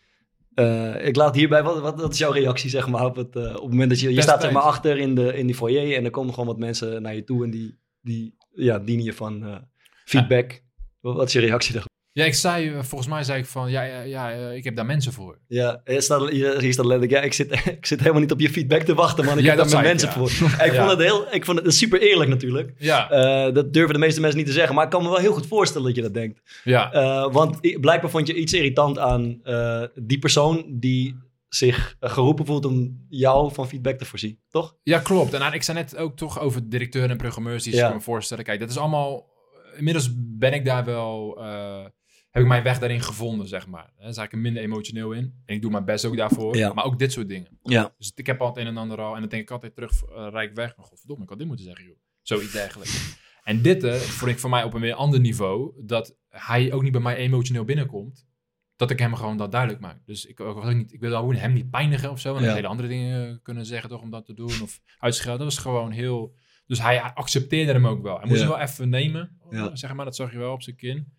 S2: Uh, ik laat hierbij, wat, wat, wat is jouw reactie zeg maar, op, het, uh, op het moment dat je, je staat zeg maar, achter in, de, in die foyer en er komen gewoon wat mensen naar je toe en die, die ja, dienen je van uh, feedback. Ja. Wat, wat is je reactie daarop?
S5: Ja, ik zei, volgens mij zei ik van, ja, ja, ja ik heb daar mensen voor.
S2: Ja, hier staat, hier, hier staat letterlijk, ja, ik zit, ik zit helemaal niet op je feedback te wachten, man. Ik ja, heb daar mijn mensen ik, ja. voor. Ik, ja. vond het heel, ik vond het super eerlijk natuurlijk.
S5: Ja.
S2: Uh, dat durven de meeste mensen niet te zeggen, maar ik kan me wel heel goed voorstellen dat je dat denkt.
S5: Ja.
S2: Uh, want blijkbaar vond je iets irritant aan uh, die persoon die zich uh, geroepen voelt om jou van feedback te voorzien, toch?
S5: Ja, klopt. En ik zei net ook toch over directeur en programmeurs die zich ja. me voorstellen. Kijk, dat is allemaal... inmiddels ben ik daar wel... Uh, heb ik mijn weg daarin gevonden, zeg maar. Daar sta ik er minder emotioneel in. En ik doe mijn best ook daarvoor. Ja. Maar ook dit soort dingen.
S2: Ja.
S5: Dus ik heb al het een en ander al. En dan denk ik altijd terug, uh, rijk weg. Maar godverdomme, ik had dit moeten zeggen, joh. Zoiets dergelijks. En dit uh, vond ik voor mij op een weer ander niveau. Dat hij ook niet bij mij emotioneel binnenkomt. Dat ik hem gewoon dat duidelijk maak. Dus ik, ik, niet, ik wil hem niet pijnigen of zo. En ja. hele andere dingen kunnen zeggen toch om dat te doen. Of uitschelden. Dat was gewoon heel... Dus hij accepteerde hem ook wel. Hij moest ja. hem wel even nemen. Ja. Zeg maar, dat zag je wel op zijn kin.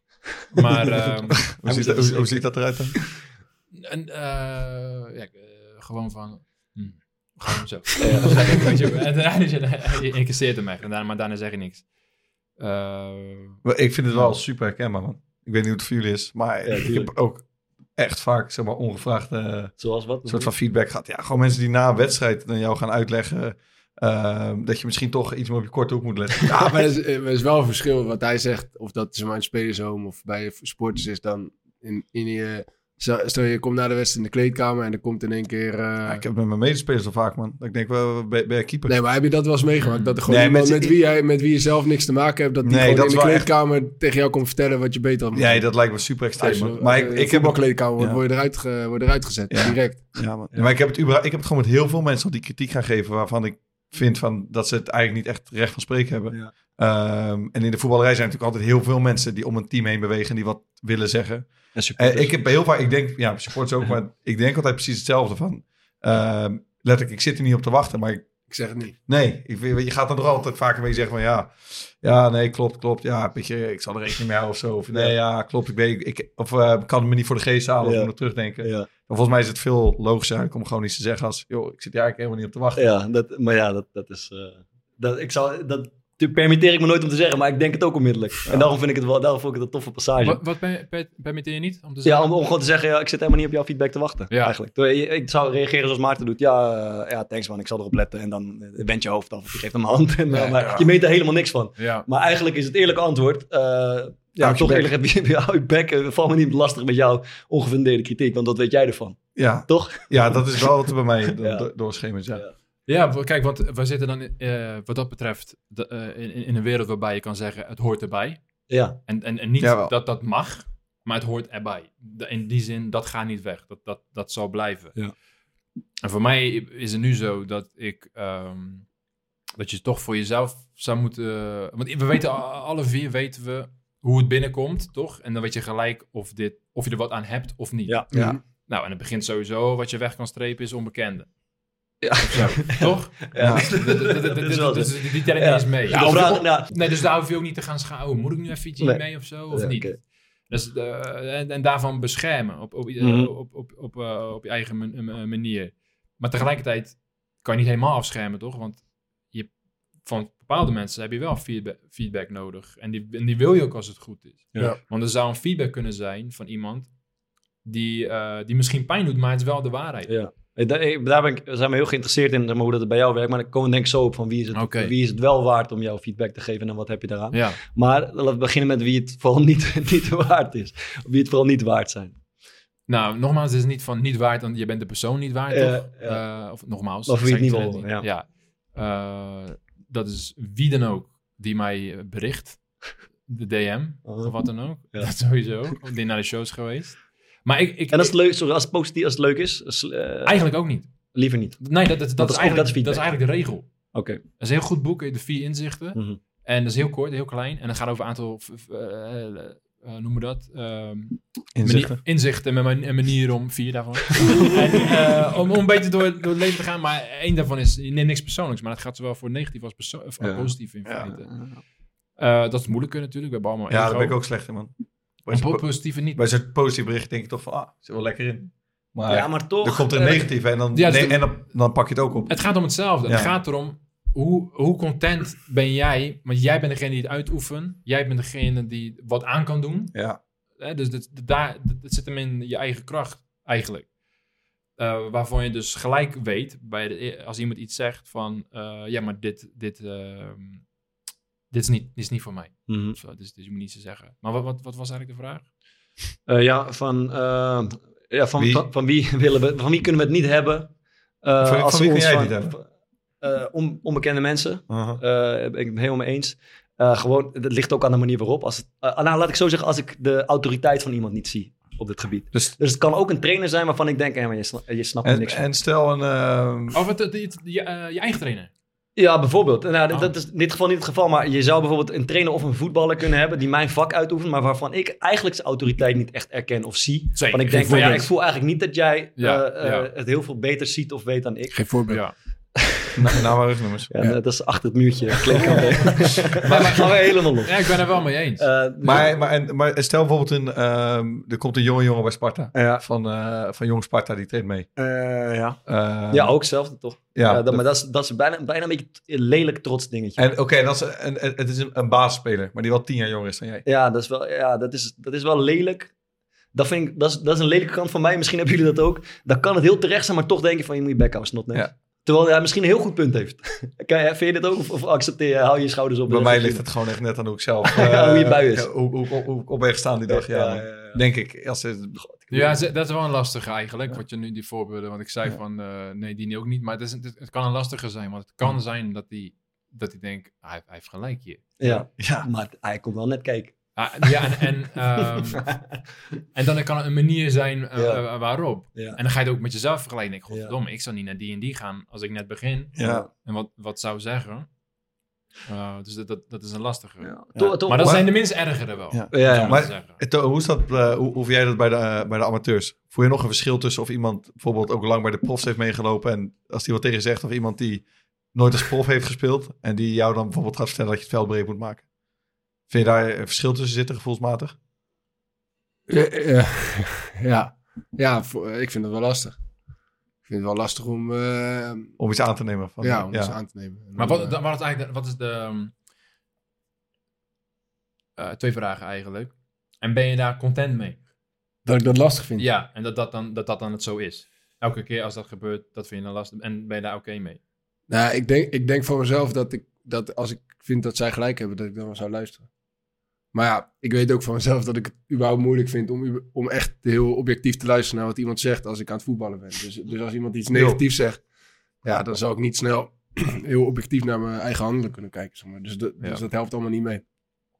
S5: Maar... Um,
S3: hoe, ziet dat, hoe, hoe ziet dat eruit dan?
S5: En, uh, ja, uh, gewoon van... Hmm, gewoon zo. Ja, en daarna je incasseert hem echt. En daarna, maar daarna zeg je niks. Uh,
S3: ik vind het wel super herkenbaar, man. Ik weet niet hoe het voor jullie is. Maar ja, ik heb ook echt vaak, zeg maar, ongevraagd... Uh,
S2: Zoals wat?
S3: Een soort van feedback gehad. Ja, gewoon mensen die na een wedstrijd aan jou gaan uitleggen... Uh, dat je misschien toch iets meer op je korte hoek moet letten.
S6: Ja, maar er is, er is wel een verschil wat hij zegt. Of dat is maar een spelershome of bij sporters is dan in, in je... Stel je komt naar de wedstrijd in de kleedkamer en er komt in één keer... Uh...
S3: Ja, ik heb met mijn medespelers al vaak, man. Dat ik denk, wel, ben je keeper?
S6: Nee, maar heb je dat wel eens meegemaakt? Dat er gewoon nee, iemand met, met, wie jij, met wie je zelf niks te maken hebt... dat die nee, gewoon dat in de kleedkamer echt... tegen jou komt vertellen wat je beter had.
S3: Ja, nee, dat lijkt me super extreem, man.
S6: Maar ik, ik heb... kleedkamer ja. word je eruit, ge, word eruit gezet, ja. direct.
S3: Ja, man. Ja. Maar ik heb, het überhaupt, ik heb het gewoon met heel veel mensen die kritiek gaan geven... waarvan ik vind van dat ze het eigenlijk niet echt recht van spreken hebben. Ja. Um, en in de voetballerij zijn natuurlijk altijd heel veel mensen... die om een team heen bewegen en die wat willen zeggen... Uh, ik heb heel vaak, ik denk, ja, supporters ook, maar ik denk altijd precies hetzelfde van. Uh, letterlijk, ik zit er niet op te wachten, maar ik,
S6: ik zeg het niet.
S3: Nee, ik, je gaat dan toch altijd vaker mee zeggen van ja, ja, nee, klopt, klopt, ja, beetje, ik zal er rekening mee houden of zo. Of nee, ja, ja klopt, ik weet, ik, of uh, kan het me niet voor de geest halen ja. of nog terugdenken. Ja. Maar volgens mij is het veel logischer om gewoon iets te zeggen als, joh, ik zit hier eigenlijk helemaal niet op te wachten.
S2: Ja, dat, maar ja, dat, dat is, uh, dat, ik zal, dat. permitteer ik me nooit om te zeggen, maar ik denk het ook onmiddellijk. Ja. En daarom vind ik het wel, daarom vond ik het een toffe passage.
S5: Wat, wat per, per, permitteer je niet? Om te zeggen?
S2: Ja, om, om gewoon te zeggen, ja, ik zit helemaal niet op jouw feedback te wachten. Ja. Eigenlijk. Ik zou reageren zoals Maarten doet. Ja, uh, ja, thanks man, ik zal erop letten. En dan uh, wend je hoofd af of je geeft hem een hand. En, uh, ja, maar ja. je meet er helemaal niks van. Ja. Maar eigenlijk is het eerlijke antwoord... Uh, ja, toch eerlijk heb je, hou je bek. Uh, val me niet lastig met jouw ongefundeerde kritiek, want dat weet jij ervan.
S3: Ja.
S2: Toch?
S3: Ja, dat is wel wat er bij mij ja. do- doorschemert. Ja. ja.
S5: Ja, kijk, want we zitten dan uh, wat dat betreft de, uh, in, in een wereld waarbij je kan zeggen, het hoort erbij.
S2: Ja.
S5: En, en, en niet Jawel. dat dat mag, maar het hoort erbij. De, in die zin, dat gaat niet weg. Dat, dat, dat zal blijven.
S2: Ja.
S5: En voor mij is het nu zo dat ik, um, dat je toch voor jezelf zou moeten, uh, want we weten, alle vier weten we hoe het binnenkomt, toch? En dan weet je gelijk of, dit, of je er wat aan hebt of niet.
S2: Ja.
S3: Ja.
S5: Nou, en het begint sowieso, wat je weg kan strepen is onbekende.
S2: Ja.
S5: Zo, toch? Ja. Dus die tel ik niet eens mee. Ja, vraag, ja. Nee, dus daar hoef je ook niet te gaan schauen. Moet ik nu even iets nee. mee of zo? Of ja, niet? Okay. Dus, uh, en, en daarvan beschermen op, op, mm-hmm. uh, op, op, op, uh, op je eigen man, manier. Maar tegelijkertijd kan je niet helemaal afschermen, toch? Want je, van bepaalde mensen heb je wel feedback, feedback nodig. En die, en die wil je ook als het goed is.
S3: Ja.
S5: Want er zou een feedback kunnen zijn van iemand die, uh, die misschien pijn doet, maar het is wel de waarheid.
S2: Ja. Daar ben ik, zijn we heel geïnteresseerd in hoe dat het bij jou werkt. Maar dan komen we denk ik zo op van wie is, het,
S5: okay.
S2: wie is het wel waard om jouw feedback te geven en dan wat heb je daaraan.
S5: Ja.
S2: Maar laten we beginnen met wie het vooral niet, niet waard is. Wie het vooral niet waard zijn.
S5: Nou, nogmaals, het is niet van niet waard, want je bent de persoon niet waard,
S2: uh,
S5: toch?
S2: Ja.
S5: Uh, of nogmaals.
S2: Of wie het niet wil. Ja.
S5: ja. Uh, dat is wie dan ook die mij bericht. De D M, uh-huh. of wat dan ook. Ja. Dat sowieso. Die naar de show is geweest. Maar ik, ik,
S2: en als het leuk, sorry, als het positief, als het leuk is? Als, uh,
S5: eigenlijk ook niet.
S2: Liever niet?
S5: Nee, dat, dat, dat, dat, is, eigenlijk, dat, is, dat is eigenlijk de regel.
S2: Oké. Okay.
S5: Dat is een heel goed boek, de vier inzichten.
S2: Mm-hmm.
S5: En dat is heel kort, heel klein. En dat gaat over een aantal, uh, uh, uh, noemen we dat? Uh,
S3: inzichten.
S5: Mani- inzichten en man- manieren om, vier daarvan. en, uh, om, om een beetje door, door het leven te gaan. Maar één daarvan is, je neemt niks persoonlijks. Maar dat gaat zowel voor negatief als perso- of ja. positief in feite. Ja. Uh, dat is moeilijker natuurlijk. We hebben allemaal
S3: ja, daar ben ik ook slecht in, man.
S5: Bij zo'n positieve niet.
S3: Bij zo'n positief bericht denk ik toch van, ah, zit wel lekker in. Maar,
S2: ja, maar toch.
S3: Er komt er een negatief en, dan, ja, nee, en dan, dan pak je het ook op.
S5: Het gaat om hetzelfde. Ja. Het gaat erom, hoe, hoe content ben jij? Want jij bent degene die het uitoefent. Jij bent degene die wat aan kan doen.
S3: Ja.
S5: Eh, dus dat, daar, dat zit hem in je eigen kracht, eigenlijk. Uh, waarvan je dus gelijk weet, bij de, als iemand iets zegt van, uh, ja, maar dit... dit uh, Dit is niet, dit is niet voor mij.
S2: Mm-hmm.
S5: Zo, dus, dus je moet niet zo zeggen. Maar wat, wat, wat was eigenlijk de vraag?
S2: Uh, ja, van, uh, ja van, wie? Van, van, wie willen we, van wie kunnen we het niet hebben? Uh,
S3: van,
S2: als
S3: van wie
S2: ons
S3: kun jij
S2: van,
S3: het niet hebben?
S2: Uh, on, onbekende mensen.
S3: Uh-huh.
S2: Uh, ben ik het helemaal mee eens. Uh, gewoon, het ligt ook aan de manier waarop. Als het, uh, nou, laat ik zo zeggen, als ik de autoriteit van iemand niet zie op dit gebied. Dus, dus het kan ook een trainer zijn waarvan ik denk, hey, maar je, sna- je snapt er niks van.
S3: En stel een... Uh...
S5: Of het, het, het, je, uh, je eigen trainer.
S2: Ja, bijvoorbeeld. Nou, oh. Dat is in dit geval niet het geval, maar je zou bijvoorbeeld een trainer of een voetballer kunnen hebben die mijn vak uitoefent, maar waarvan ik eigenlijk zijn autoriteit niet echt erken of zie. Zeker. Want ik denk van, ja, ik voel eigenlijk niet dat jij ja, uh, ja. Uh, het heel veel beter ziet of weet dan ik.
S6: Geen voorbeeld. Ja.
S3: nou, nou maar rugnummers.
S2: Ja, ja. Dat is achter het muurtje. maar, maar gaan we helemaal los.
S5: Ja, ik ben er wel mee eens. Uh,
S3: maar, maar, en, maar stel bijvoorbeeld, een, um, er komt een jonge jongen bij Sparta. Ja. Van, uh, van Jong Sparta, die treedt mee.
S2: Uh, ja. Uh, ja, ook hetzelfde toch? Ja, uh, dat, maar dat is, dat is bijna, bijna een beetje een lelijk trots dingetje.
S3: En oké, okay, het is een, een basisspeler, maar die wel tien jaar jonger is dan jij.
S2: Ja, dat is wel, ja, dat is, dat is wel lelijk. Dat, vind ik, dat, is, dat is een lelijke kant van mij. Misschien hebben jullie dat ook. Dan kan het heel terecht zijn, maar toch denk je van je moet je bek houden, snotneus. Ja. Terwijl hij misschien een heel goed punt heeft. Vind je dit ook? Of, of accepteer je, hou je schouders op?
S3: Bij mij ligt het gewoon echt net aan hoe ik zelf... Uh,
S2: ja, hoe je bui is.
S3: Ja, hoe, hoe, hoe, hoe ik op ben gestaan die dag, ja. ja, ja, ja. Denk ik. Als het,
S5: God, ik ja, dat is wel een lastige eigenlijk. Ja. Wat je nu die voorbeelden... Want ik zei ja. van... Uh, nee, die ook niet. Maar het, is, het, het kan een lastige zijn. Want het kan ja. zijn dat hij... Dat hij denkt... Hij, hij heeft gelijk hier.
S2: Ja, ja, maar hij komt wel net kijken.
S5: Ah, ja, en, en, um, en dan kan het een manier zijn uh, ja. waarop. Ja. En dan ga je het ook met jezelf vergelijken. Ik denk, godverdomme, ja. ik zou niet naar die en die gaan als ik net begin. Ja. En wat, wat zou zeggen? Uh, dus dat, dat, dat is een lastige. Ja. Ja. Maar dat zijn de minst ergere wel. Ja.
S3: Ja, ja. Maar, to, hoe, is dat, uh, hoe, hoe vind jij dat bij de, uh, bij de amateurs? Voel je nog een verschil tussen of iemand bijvoorbeeld ook lang bij de profs heeft meegelopen en als die wat tegen zegt, of iemand die nooit als prof heeft gespeeld en die jou dan bijvoorbeeld gaat vertellen dat je het veld breed moet maken? Vind je daar een verschil tussen zitten, gevoelsmatig?
S6: Ja, ja, ja. ja voor, ik vind het wel lastig. Ik vind het wel lastig om... Uh,
S3: om iets aan te nemen. Van,
S6: ja, om
S3: ja.
S6: iets aan te nemen.
S5: Maar wat, wat, is, eigenlijk, wat is de... Um, uh, twee vragen eigenlijk. En ben je daar content mee?
S6: Dat ik dat lastig vind?
S5: Ja, en dat dat dan, dat, dat dan het zo is. Elke keer als dat gebeurt, dat vind je dan lastig. En ben je daar oké okay mee?
S6: Nou, ik denk, ik denk van mezelf dat ik... dat als ik vind dat zij gelijk hebben, dat ik dan wel zou luisteren. Maar ja, ik weet ook van mezelf dat ik het überhaupt moeilijk vind om, om echt heel objectief te luisteren naar wat iemand zegt als ik aan het voetballen ben. Dus, dus als iemand iets negatiefs zegt, ja, dan zou ik niet snel heel objectief naar mijn eigen handelen kunnen kijken. Zeg maar. Dus, de, ja. dus dat helpt allemaal niet mee.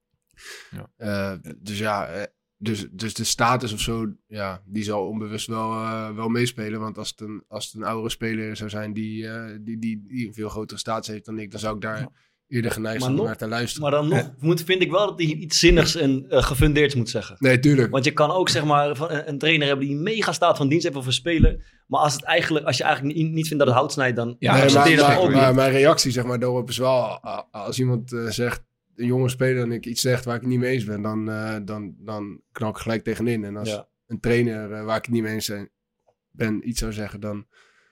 S6: Ja. Uh, dus ja, dus, dus de status of zo, ja, die zal onbewust wel, uh, wel meespelen. Want als het, een, als het een oudere speler zou zijn die, uh, die, die, die een veel grotere status heeft dan ik, dan zou ik daar... Ja. eerder geneigd om naar te luisteren.
S2: Maar dan nog ja. moet, vind ik wel dat hij iets zinnigs en uh, gefundeerds moet zeggen.
S6: Nee, tuurlijk.
S2: Want je kan ook zeg maar een, een trainer hebben die een mega staat van dienst heeft of een speler. Maar als, het eigenlijk, als je eigenlijk niet, niet vindt dat het hout snijdt, dan
S6: ja, nee, accepteer je dat ook maar, niet. Mijn reactie zeg maar daarop is wel, als iemand uh, zegt, een jonge speler en ik iets zegt waar ik het niet mee eens ben, dan, uh, dan, dan knal ik gelijk tegenin. En als ja. een trainer uh, waar ik het niet mee eens ben iets zou zeggen, dan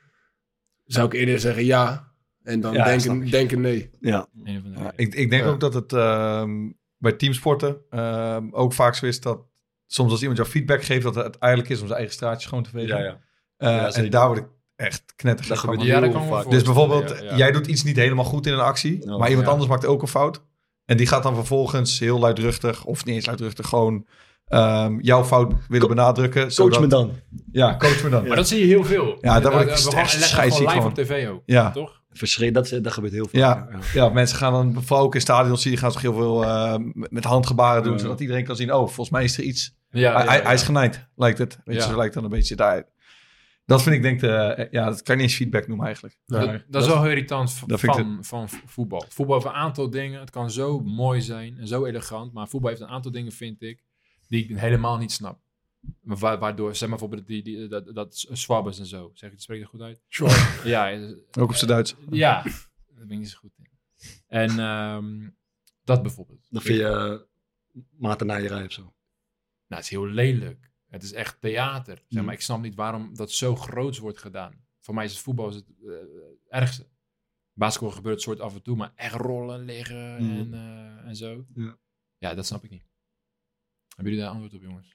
S6: zou ik eerder zeggen ja. En dan ja, denken, denken nee.
S3: Ja. Ja, ik, ik denk ja. ook dat het uh, bij teamsporten uh, ook vaak zo is dat soms als iemand jou feedback geeft, dat het eigenlijk is om zijn eigen straatje schoon te vegen. Ja, ja. Uh, ja, en daar word ik echt knettergek van.
S5: Ja, dat kan vaak.
S3: Dus bijvoorbeeld, ja, ja. jij doet iets niet helemaal goed in een actie, oh, maar iemand ja. anders maakt ook een fout. En die gaat dan vervolgens heel luidruchtig, of niet eens luidruchtig, gewoon um, jouw fout willen Co- benadrukken.
S2: Coach zodat, me dan.
S3: Ja, coach me dan.
S5: Ja. Maar dat zie je heel veel.
S3: Ja, daar word ik echt scheidsziek
S5: van. Live op tv ook,
S3: ja.
S5: toch?
S2: Verschrik, dat, dat gebeurt heel veel.
S3: Ja, ja. ja, mensen gaan dan, vooral ook in stadions zie je, gaan ze heel veel uh, met handgebaren doen, ja. zodat iedereen kan zien, oh, volgens mij is er iets. Ja, hij, ja, ja. hij is genaaid, lijkt het. Weet je, ja. zo lijkt dan een beetje daar. Dat vind ik denk, de, ja, dat kan je niet eens feedback noemen eigenlijk.
S5: Ja, dat, dat is wel heel irritant van, van, van voetbal. Voetbal heeft een aantal dingen, het kan zo mooi zijn en zo elegant, maar voetbal heeft een aantal dingen, vind ik, die ik helemaal niet snap. Wa- waardoor, zeg maar bijvoorbeeld die, die, dat, dat Schwabers en zo. Zeg ik, dat spreek je goed uit?
S3: Schwab.
S5: Ja.
S3: Ook op zijn Duits.
S5: Ja, daar ben ik niet zo goed in. En um, dat bijvoorbeeld.
S2: Dan vind je uh, maternaaierij of zo? Nou,
S5: het is heel lelijk. Het is echt theater. Zeg maar, ik snap niet waarom dat zo groots wordt gedaan. Voor mij is het voetbal is het uh, ergste. Basketbal gebeurt het soort af en toe, maar echt rollen, liggen mm. en, uh, en zo. Ja. ja, dat snap ik niet. Hebben jullie daar antwoord op, jongens?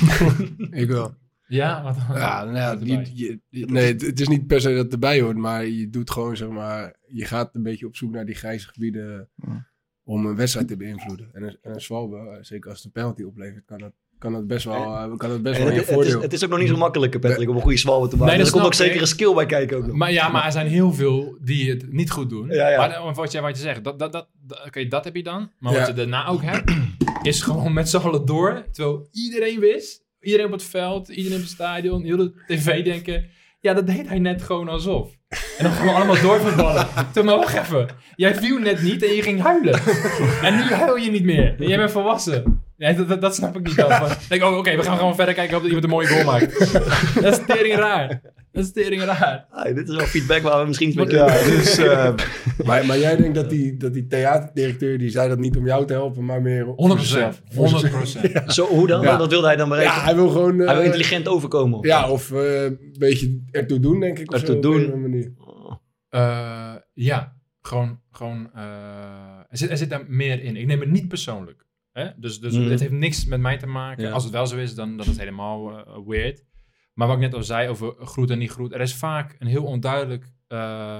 S6: Ik wel.
S5: Ja? Wat dan?
S6: Ja, nou ja, je, je, je, nee, het is niet per se dat het erbij hoort, maar je doet gewoon, zeg maar, je gaat een beetje op zoek naar die grijze gebieden ja. om een wedstrijd te beïnvloeden. En een, en een Schwalbe, zeker als het een penalty oplevert, kan dat, kan het best wel, uh, kan het best
S2: en
S6: wel
S2: het,
S6: je voordeel.
S2: Het is, het is ook nog niet zo makkelijk, Patrick, om een goede zwalbe te maken. Nee, er komt ook zeker een skill bij kijken. Ook nog.
S5: Maar ja, maar er zijn heel veel die het niet goed doen.
S2: Ja, ja.
S5: Maar wat, jij, wat je zegt, dat, dat, dat, dat, oké, okay, dat heb je dan. Maar ja. wat je daarna ook hebt, is gewoon met z'n allen door. Terwijl iedereen wist, iedereen op het veld, iedereen op het stadion, heel de tv denken... Ja, dat deed hij net gewoon alsof. En dan gaan we allemaal doorvoetballen. Toen maar wacht even. Jij viel net niet en je ging huilen. En nu huil je niet meer. En jij bent volwassen. Ja, dat, dat, dat snap ik niet dan. Ik denk, oh, oké, okay, we gaan gewoon verder kijken of iemand een mooie goal maakt. Dat is tering raar. Dat is tering raar.
S2: Ah, dit is wel feedback waar we misschien iets mee kunnen.
S6: Ja, dus, uh, maar, maar jij denkt dat die, dat die theaterdirecteur, die zei dat niet om jou te helpen, maar meer om
S5: honderd procent. honderd procent.
S2: Ja. Zo, hoe dan? Ja. Wat wilde hij dan bereiken?
S6: Ja, hij wil gewoon... Uh,
S2: hij wil intelligent overkomen. Of
S6: ja, of uh, een beetje ertoe doen, denk ik.
S2: Ertoe doen.
S5: Uh, ja, gewoon... gewoon uh, er, zit, er zit daar meer in. Ik neem het niet persoonlijk. Hè? Dus, dus mm. het heeft niks met mij te maken. Ja. Als het wel zo is, dan dat is het helemaal uh, weird. Maar wat ik net al zei over groet en niet groet. Er is vaak een heel onduidelijk... Uh,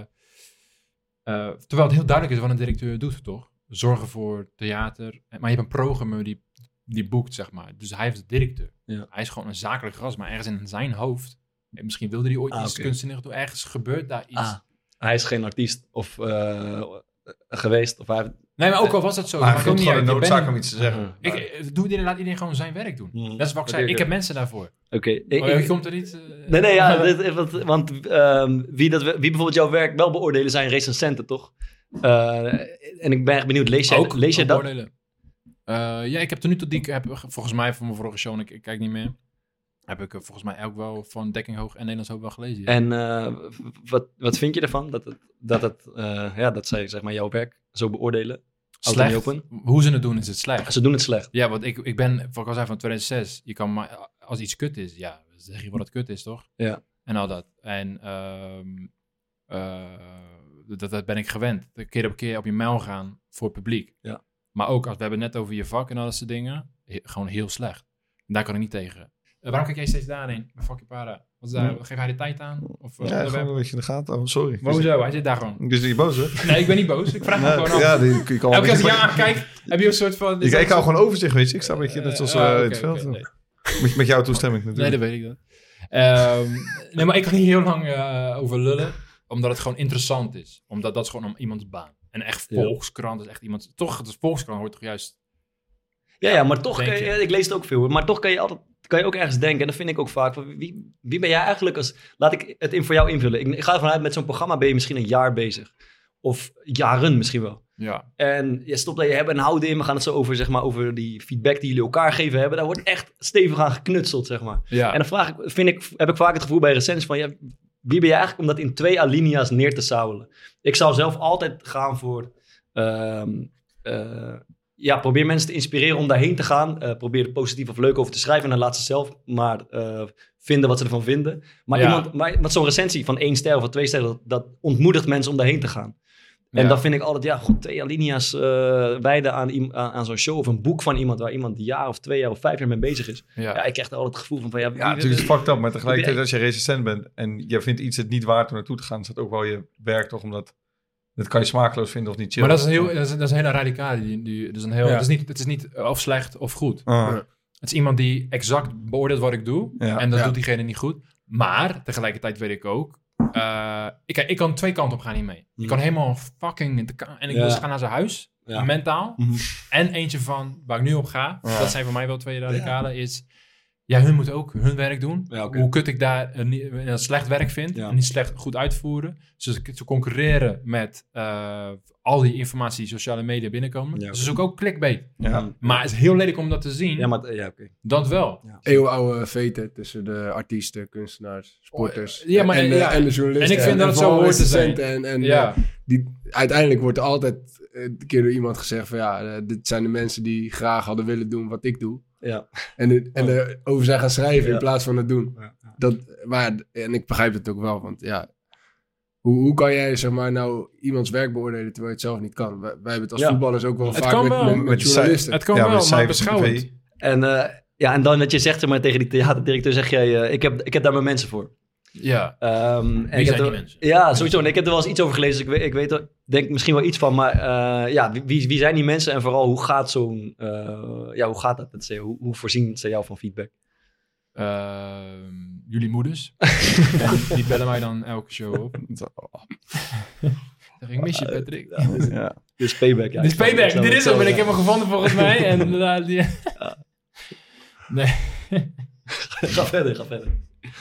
S5: uh, terwijl het heel duidelijk is wat een directeur doet, toch? Zorgen voor theater. Maar je hebt een programmeur die, die boekt, zeg maar. Dus hij heeft de directeur. Ja. Hij is gewoon een zakelijk gast. Maar ergens in zijn hoofd... Misschien wilde hij ooit ah, iets okay. kunstzinnigs doen. Ergens gebeurt daar iets. Ah,
S2: hij is geen artiest of uh, geweest. Of hij...
S5: Nee, maar ook al was dat zo.
S3: Maar hij voelt gewoon een noodzaak om iets te zeggen.
S5: Uh, ik, doe die, laat iedereen gewoon zijn werk doen. Mm. Dat is wat ik zei. Ik heb mensen daarvoor.
S2: Oké.
S5: Okay. Oh, je komt er niet... Uh,
S2: nee, nee, ja. dit, want want um, wie, dat, wie bijvoorbeeld jouw werk wel beoordelen zijn recensenten, toch? Uh, en ik ben echt benieuwd. Lees jij,
S5: ook,
S2: lees jij
S5: ook
S2: dat?
S5: Beoordelen. Uh, ja, ik heb tot nu toe die... Ik heb, volgens mij van mijn vorige show, ik, ik kijk niet meer... Heb ik volgens mij ook wel van Dekking Hoog en Nederlands Hoop wel gelezen. Ja.
S2: En uh, wat, wat vind je ervan? Dat, het, dat, het, uh, ja, dat zij zeg maar, jouw werk zo beoordelen?
S5: Slecht. Hoe ze het doen is het slecht.
S2: Ze doen het slecht.
S5: Ja, want ik, ik ben, wat ik al zei, van tweeduizend zes. Je kan maar, als iets kut is, ja, zeg je wat het kut is, toch?
S2: Ja.
S5: En al dat. En uh, uh, dat, dat ben ik gewend. Keer op keer op je mijl gaan voor het publiek.
S2: Ja.
S5: Maar ook, als we hebben het net over je vak en al dat soort dingen. He, gewoon heel slecht. En daar kan ik niet tegen. Uh, waarom kijk jij steeds daarheen? Fuck je para. Wat is daar? Hmm. Geef hij de tijd aan? Of, uh,
S3: ja, gewoon een beetje in de gaten. Oh, sorry.
S5: Maar hoezo? Hij zit daar gewoon.
S3: Dus niet boos, hè?
S5: Nee, ik ben niet boos. Ik vraag me nee, gewoon af.
S3: Ja, die, die kan
S5: elke keer als ik jou aankijk, heb je een soort van...
S3: Ik, ik hou gewoon overzicht, weet je. Ik sta een beetje net zoals uh, uh, okay, in het veld. Okay, nee. met, met jouw toestemming natuurlijk.
S5: Nee, dat weet ik dan. Um, nee, maar ik kan niet heel lang uh, over lullen. Omdat het gewoon interessant is. Omdat dat is gewoon om iemands baan. En echt Volkskrant is echt iemand... Toch, het Volkskrant hoort toch juist...
S2: Ja, ja, maar toch... Kan je, ik lees het ook veel. Maar toch kan je altijd... kan je ook ergens denken, en dat vind ik ook vaak, van wie, wie ben jij eigenlijk als... Laat ik het in voor jou invullen. Ik, ik ga ervan uit, met zo'n programma ben je misschien een jaar bezig. Of jaren misschien wel.
S5: Ja.
S2: En je stopt dat je hebben en houden in. We gaan het zo over, zeg maar, over die feedback die jullie elkaar geven hebben. Daar wordt echt stevig aan geknutseld, zeg maar.
S5: Ja.
S2: En dan vraag ik, vind ik, heb ik vaak het gevoel bij recensies van... Ja, wie ben je eigenlijk om dat in twee alinea's neer te sauwelen? Ik zou zelf altijd gaan voor... Uh, uh, Ja, probeer mensen te inspireren om daarheen te gaan. Uh, probeer er positief of leuk over te schrijven. En dan laat ze zelf maar uh, vinden wat ze ervan vinden. Maar, ja. iemand, maar met zo'n recensie van één ster of twee sterren... Dat, dat ontmoedigt mensen om daarheen te gaan. En ja. dan vind ik altijd... Ja, god, twee alinea's uh, wijden aan, aan, aan zo'n show... of een boek van iemand waar iemand een jaar of twee jaar of vijf jaar mee bezig is. Ja, ja ik krijg er altijd het gevoel van... van ja,
S3: ja, natuurlijk is het fucked up. Maar tegelijkertijd als je recensent bent... en je vindt iets het niet waard om naartoe te gaan... is dat ook wel je werk toch omdat... Dat kan je smakeloos vinden of niet chill.
S5: Maar dat is een, heel, dat is, dat is een hele radicale. Die, die, dat is een heel, ja. het, is niet, het is niet of slecht of goed.
S3: Uh.
S5: Het is iemand die exact beoordeelt wat ik doe.
S3: Ja.
S5: En dat
S3: ja.
S5: doet diegene niet goed. Maar tegelijkertijd weet ik ook... Uh, ik, ik kan twee kanten op gaan hiermee. Je kan helemaal fucking... En ik ja. dus ga naar zijn huis. Ja. Mentaal.
S3: Mm-hmm.
S5: En eentje van waar ik nu op ga.
S3: Ja.
S5: Dat zijn voor mij wel twee radicalen. Ja. Is... Ja, hun moeten ook hun werk doen.
S2: Ja, okay.
S5: Hoe kut ik daar uh, niet, uh, slecht werk vind. Ja. En niet slecht goed uitvoeren. Dus ze concurreren met uh, al die informatie die sociale media binnenkomen. Ja, okay. Dus ook ook clickbait.
S3: Ja.
S5: Maar het is heel lelijk om dat te zien.
S2: Ja, maar ja, okay.
S5: Dat wel.
S6: Ja. Eeuwenoude veten tussen de artiesten, kunstenaars, sporters.
S5: Ja, maar,
S6: en, de,
S5: ja.
S6: en de journalisten.
S5: En ik vind en, dat het zo hoort te zijn.
S6: En, en
S5: ja.
S6: die, uiteindelijk wordt er altijd een keer door iemand gezegd van ja, dit zijn de mensen die graag hadden willen doen wat ik doe.
S2: Ja.
S6: En, de, en de, over zijn gaan schrijven ja. in plaats van het doen.
S2: Ja, ja.
S6: Dat, maar, en ik begrijp het ook wel, want ja, hoe, hoe kan jij zeg maar nou iemands werk beoordelen terwijl je het zelf niet kan? Wij, wij hebben het als ja. voetballers ook wel
S5: het
S6: vaak
S5: kan
S6: met,
S5: wel.
S6: met, met, met journalisten.
S5: Het kan
S3: ja,
S5: wel, maar beschouwend.
S2: En, uh, ja, en dan dat je zegt zeg maar, tegen die theaterdirecteur, zeg jij, uh, ik, heb, ik heb daar mijn mensen voor.
S5: Ja,
S2: um, en
S5: wie zijn
S2: er,
S5: die mensen?
S2: Ja, sowieso. En ik heb er wel eens iets over gelezen, dus ik weet, ik weet er denk misschien wel iets van. Maar uh, ja, wie, wie zijn die mensen en vooral hoe gaat zo'n... Uh, ja, hoe gaat dat met ze? Hoe, hoe voorzien ze jou van feedback?
S5: Uh, jullie moeders. En die bellen mij dan elke show op. Ik mis je, Patrick.
S2: Uh, ja. Dit is payback. Ja.
S5: Dit is payback. Dit is hem. En ik heb hem gevonden volgens mij. En uh, die... ja. Nee.
S2: Ga verder, ga verder.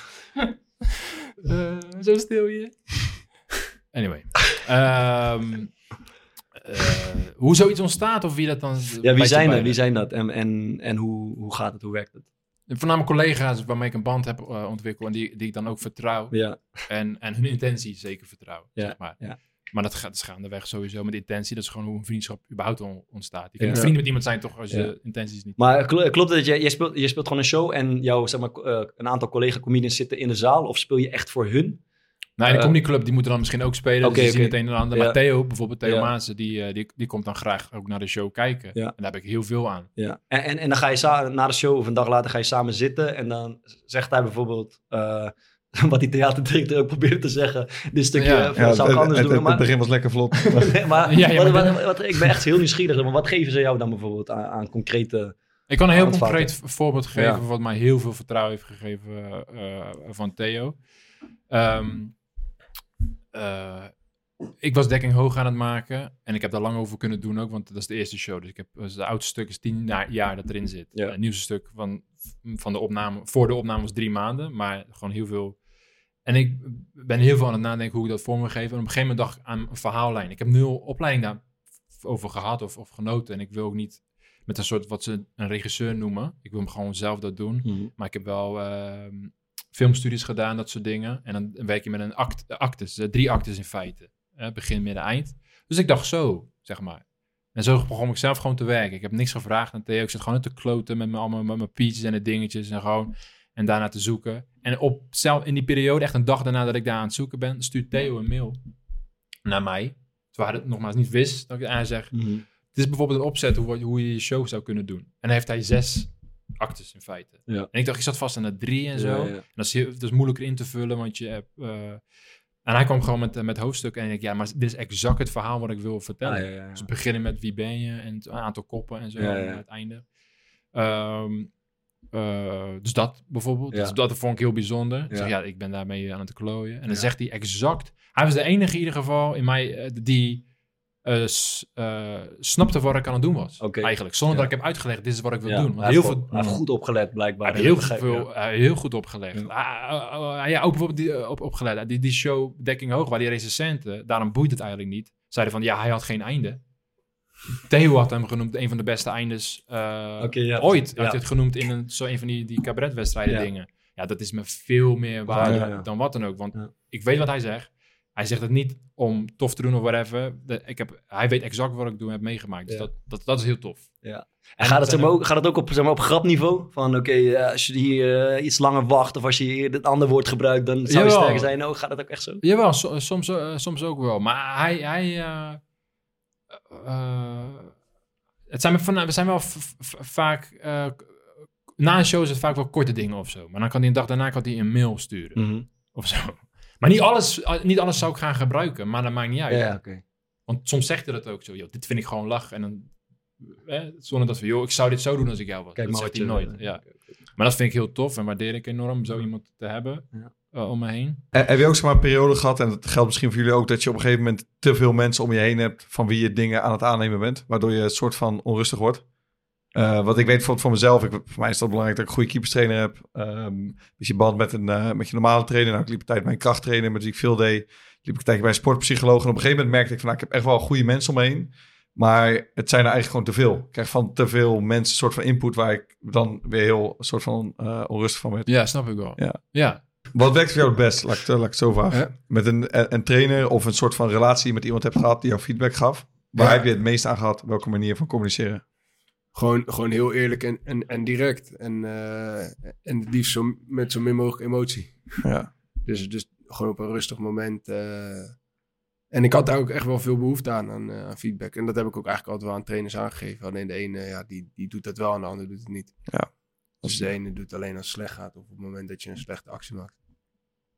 S5: Uh, zo stil hier. Anyway. Um, uh, hoe zoiets ontstaat of wie dat dan...
S2: Ja, wie zijn dat? Wie zijn dat? En, en, en hoe, hoe gaat het? Hoe werkt het?
S5: Voornamelijk collega's waarmee ik een band heb uh, ontwikkeld en die, die ik dan ook vertrouw.
S2: Ja.
S5: En, en hun intentie zeker vertrouw.
S2: Ja.
S5: Zeg maar.
S2: Ja.
S5: Maar dat gaat dus gaandeweg sowieso met intentie. Dat is gewoon hoe een vriendschap überhaupt ontstaat. Je kunt ja. een vriend met iemand zijn toch als je ja. intenties niet...
S2: Maar klopt het dat je, je, speelt, je speelt gewoon een show en jouw, zeg maar, uh, een aantal collega-comedians zitten in de zaal? Of speel je echt voor hun?
S5: Nou, de uh, Comedy Club, die moeten dan misschien ook spelen.
S2: Okay,
S5: dus die
S2: okay.
S5: zien het een en ander.
S2: Ja.
S5: Maar Theo, bijvoorbeeld Theo
S2: ja.
S5: Maassen, die, uh, die, die komt dan graag ook naar de show kijken.
S2: Ja.
S5: En daar heb ik heel veel aan.
S2: Ja. En, en, en dan ga je sa- na de show of een dag later ga je samen zitten. En dan zegt hij bijvoorbeeld... Uh, wat die theaterdirecteur ook probeerde te zeggen. Dit stukje ja.
S3: ja,
S2: zou ik anders
S3: het,
S2: doen.
S3: Het,
S2: maar,
S3: het begin was lekker vlot.
S2: nee, maar,
S5: ja, ja,
S2: wat,
S5: maar
S2: wat, wat, ik ben echt heel nieuwsgierig. Maar wat geven ze jou dan bijvoorbeeld aan, aan concrete...
S5: Ik kan een heel concreet voorbeeld geven...
S2: Ja.
S5: wat mij heel veel vertrouwen heeft gegeven uh, van Theo. Um, uh, ik was dekking hoog aan het maken. En ik heb daar lang over kunnen doen ook. Want dat is de eerste show. Dus ik heb dus het oudste stuk is tien jaar dat erin zit.
S2: Ja.
S5: Het nieuwste stuk van, van de opname... Voor de opname was drie maanden. Maar gewoon heel veel... En ik ben heel veel aan het nadenken hoe ik dat vorm wil geven. En op een gegeven moment dacht ik aan een verhaallijn. Ik heb nul opleiding daarover gehad of, of genoten. En ik wil ook niet met een soort wat ze een regisseur noemen. Ik wil hem gewoon zelf dat doen.
S2: Mm-hmm.
S5: Maar ik heb wel uh, filmstudies gedaan, dat soort dingen. En dan werk je met een act, actes, uh, drie actes in feite. Uh, begin, midden, eind. Dus ik dacht zo, zeg maar. En zo begon ik zelf gewoon te werken. Ik heb niks gevraagd aan Theo. Ik zat gewoon te kloten met mijn, allemaal, met mijn peaches en de dingetjes. En gewoon... En daarna te zoeken. En op, zelf in die periode, echt een dag daarna dat ik daar aan het zoeken ben, stuurt Theo een mail naar mij. Terwijl hij het nogmaals niet wist. Dat ik aan zeg,
S2: mm-hmm.
S5: Het is bijvoorbeeld een opzet hoe, hoe je je show zou kunnen doen. En dan heeft hij zes actes in feite.
S2: Ja.
S5: En ik dacht, je zat vast aan de drie en zo.
S2: Ja, ja.
S5: En dat is, heel, dat is moeilijker in te vullen, want je hebt... Uh... En hij kwam gewoon met, met hoofdstukken. En ik ja, maar dit is exact het verhaal wat ik wil vertellen.
S2: Ah, ja, ja, ja.
S5: Dus beginnen met wie ben je en het aantal koppen en zo.
S2: Ja, ja.
S5: En het einde. Um, Uh, dus dat bijvoorbeeld.
S2: Ja.
S5: Dus dat vond ik heel bijzonder.
S2: Ja.
S5: Ik zeg, ja, ik ben daarmee aan het klooien. En dan
S2: Ja.
S5: zegt hij exact... Hij was de enige in ieder geval in mij uh, die uh, s, uh, snapte wat ik aan het doen was.
S2: Okay.
S5: Eigenlijk. Zonder
S2: Ja.
S5: dat ik heb uitgelegd, dit is wat ik wil
S2: Ja.
S5: doen. Want
S2: Hij
S5: heel
S2: heeft
S5: veel,
S2: hij heeft goed opgelet, blijkbaar.
S5: Hij heeft heel, veel,
S2: Ja.
S5: uh, heel goed opgelegd.
S2: Ja.
S5: Ja. Uh, uh, uh, ja, ook bijvoorbeeld die, uh, op, opgelet. Die, die show Dekking Hoog, waar die recensenten... Daarom boeit het eigenlijk niet. Zeiden van, ja, hij had geen einde. Theo had hem genoemd een van de beste eindes uh,
S2: okay, ja.
S5: ooit.
S2: Ja.
S5: Had het genoemd in een, zo een van die, die cabaretwedstrijden
S2: ja.
S5: dingen. Ja, dat is me veel meer waarde
S2: ja, ja.
S5: dan wat dan ook. Want
S2: ja.
S5: ik weet wat hij zegt. Hij zegt het niet om tof te doen of whatever. De, ik heb, hij weet exact wat ik doe en heb meegemaakt. Dus
S2: ja.
S5: dat, dat, dat is heel tof.
S2: Ja. En, en gaat, het zeg maar ook, gaat het ook op, zeg maar, op grapniveau? Van oké, okay, uh, als je hier uh, iets langer wacht of als je hier het andere woord gebruikt, dan zou je
S5: Jawel.
S2: sterker zijn. Oh, gaat het ook echt zo?
S5: Jawel, so, soms, uh, soms ook wel. Maar hij... hij uh, uh, het zijn, van, we zijn wel v- v- vaak... Uh, na een show is het vaak wel korte dingen of zo. Maar dan kan hij een dag daarna kan hij een mail sturen.
S2: Mm-hmm.
S5: Of zo. Maar niet alles, niet alles zou ik gaan gebruiken. Maar dat maakt niet uit.
S2: Ja, okay.
S5: Want soms zegt hij dat ook zo. Yo, dit vind ik gewoon lach. En dan... Eh, zonder dat we... Joh, ik zou dit zo doen als ik jou was.
S2: Kijk,
S5: dat
S2: maar
S5: zegt hij
S2: je,
S5: nooit. Ja. Maar dat vind ik heel tof. En waardeer ik enorm zo iemand te hebben.
S2: Ja.
S5: Uh, om me heen.
S3: En, heb je ook zomaar een periode gehad, en dat geldt misschien voor jullie ook, dat je op een gegeven moment te veel mensen om je heen hebt van wie je dingen aan het aannemen bent, waardoor je een soort van onrustig wordt? Uh, wat ik weet voor, voor mezelf, ik, voor mij is het belangrijk dat ik een goede keeperstrainer heb. Um, dus je band met, een, uh, met je normale trainer. Nou, ik liep een tijd bij een krachttrainer, met wie ik veel deed. Liep ik een tijdje bij een sportpsycholoog. En op een gegeven moment merkte ik van, nou, ik heb echt wel goede mensen om me heen. Maar het zijn er eigenlijk gewoon te veel. Ik krijg van te veel mensen een soort van input waar ik dan weer heel een soort van uh, onrustig van werd.
S5: Ja, snap ik wel.
S3: Ja.
S5: ja.
S3: Wat werkt voor jou het best? Laat ik, laat ik het zo vragen.
S6: Ja.
S3: Met een, een trainer of een soort van relatie met iemand hebt gehad die jou feedback gaf. Waar
S6: Ja.
S3: heb je het meest aan gehad? Welke manier van communiceren?
S6: Gewoon, gewoon heel eerlijk en, en, en direct. En, uh, en het liefst zo, met zo min mogelijk emotie.
S3: Ja.
S6: Dus, dus gewoon op een rustig moment. Uh, en ik had daar ook echt wel veel behoefte aan, aan, uh, aan feedback. En dat heb ik ook eigenlijk altijd wel aan trainers aangegeven. Alleen de ene, ja, die, die doet dat wel en de ander doet het niet.
S3: Ja.
S6: Dus de ene doet het alleen als het slecht gaat. Of op het moment dat je een slechte actie maakt.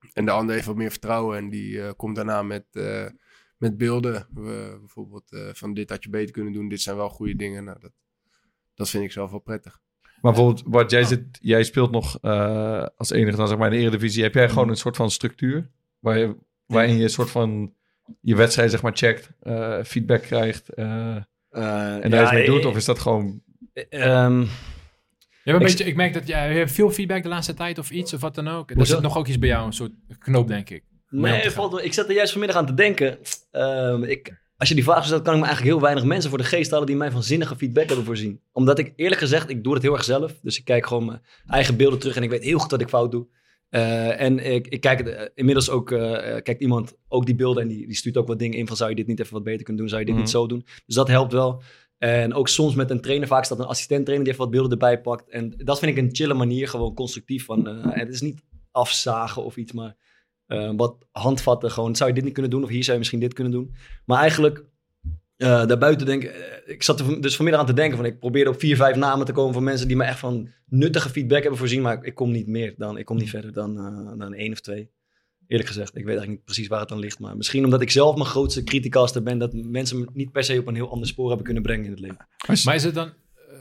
S6: En de ander heeft wat meer vertrouwen en die uh, komt daarna met, uh, met beelden. Uh, bijvoorbeeld uh, van dit had je beter kunnen doen, dit zijn wel goede dingen. Nou, dat, dat vind ik zelf wel prettig.
S3: Maar bijvoorbeeld, wat jij, zit, jij speelt nog uh, als enige dan zeg maar in de Eredivisie. Heb jij gewoon een soort van structuur waar je, waarin je een soort van je wedstrijd zeg maar checkt, uh, feedback krijgt uh, uh, en daar ja, iets mee doet? Of is dat gewoon...
S5: Um, ja, een ik, beetje, ik merk dat jij je hebt veel feedback de laatste tijd of iets of wat dan ook. Er zit nog ook iets bij jou, een soort knoop denk ik.
S2: Nee, valt, ik zat er juist vanmiddag aan te denken. Uh, ik, als je die vraag stelt, kan ik me eigenlijk heel weinig mensen voor de geest halen die mij van zinnige feedback hebben voorzien. Omdat ik eerlijk gezegd, ik doe het heel erg zelf. Dus ik kijk gewoon mijn eigen beelden terug en ik weet heel goed dat ik fout doe. Uh, en ik, ik kijk het, uh, inmiddels ook, uh, kijkt iemand ook die beelden en die, die stuurt ook wat dingen in van zou je dit niet even wat beter kunnen doen, zou je dit mm. niet zo doen. Dus dat helpt wel. En ook soms met een trainer, vaak staat een assistent trainer die even wat beelden erbij pakt. En dat vind ik een chille manier, gewoon constructief. Van, uh, het is niet afzagen of iets, maar uh, wat handvatten. Gewoon, zou je dit niet kunnen doen of hier zou je misschien dit kunnen doen. Maar eigenlijk, uh, daarbuiten denk ik, uh, ik zat er dus vanmiddag aan te denken van ik probeerde op vier, vijf namen te komen van mensen die me echt van nuttige feedback hebben voorzien. Maar ik, ik kom niet meer dan, ik kom niet verder dan, uh, dan één of twee. Eerlijk gezegd, ik weet eigenlijk niet precies waar het aan ligt. Maar misschien omdat ik zelf mijn grootste criticaster ben, dat mensen me niet per se op een heel ander spoor hebben kunnen brengen in het leven.
S5: Maar is het dan,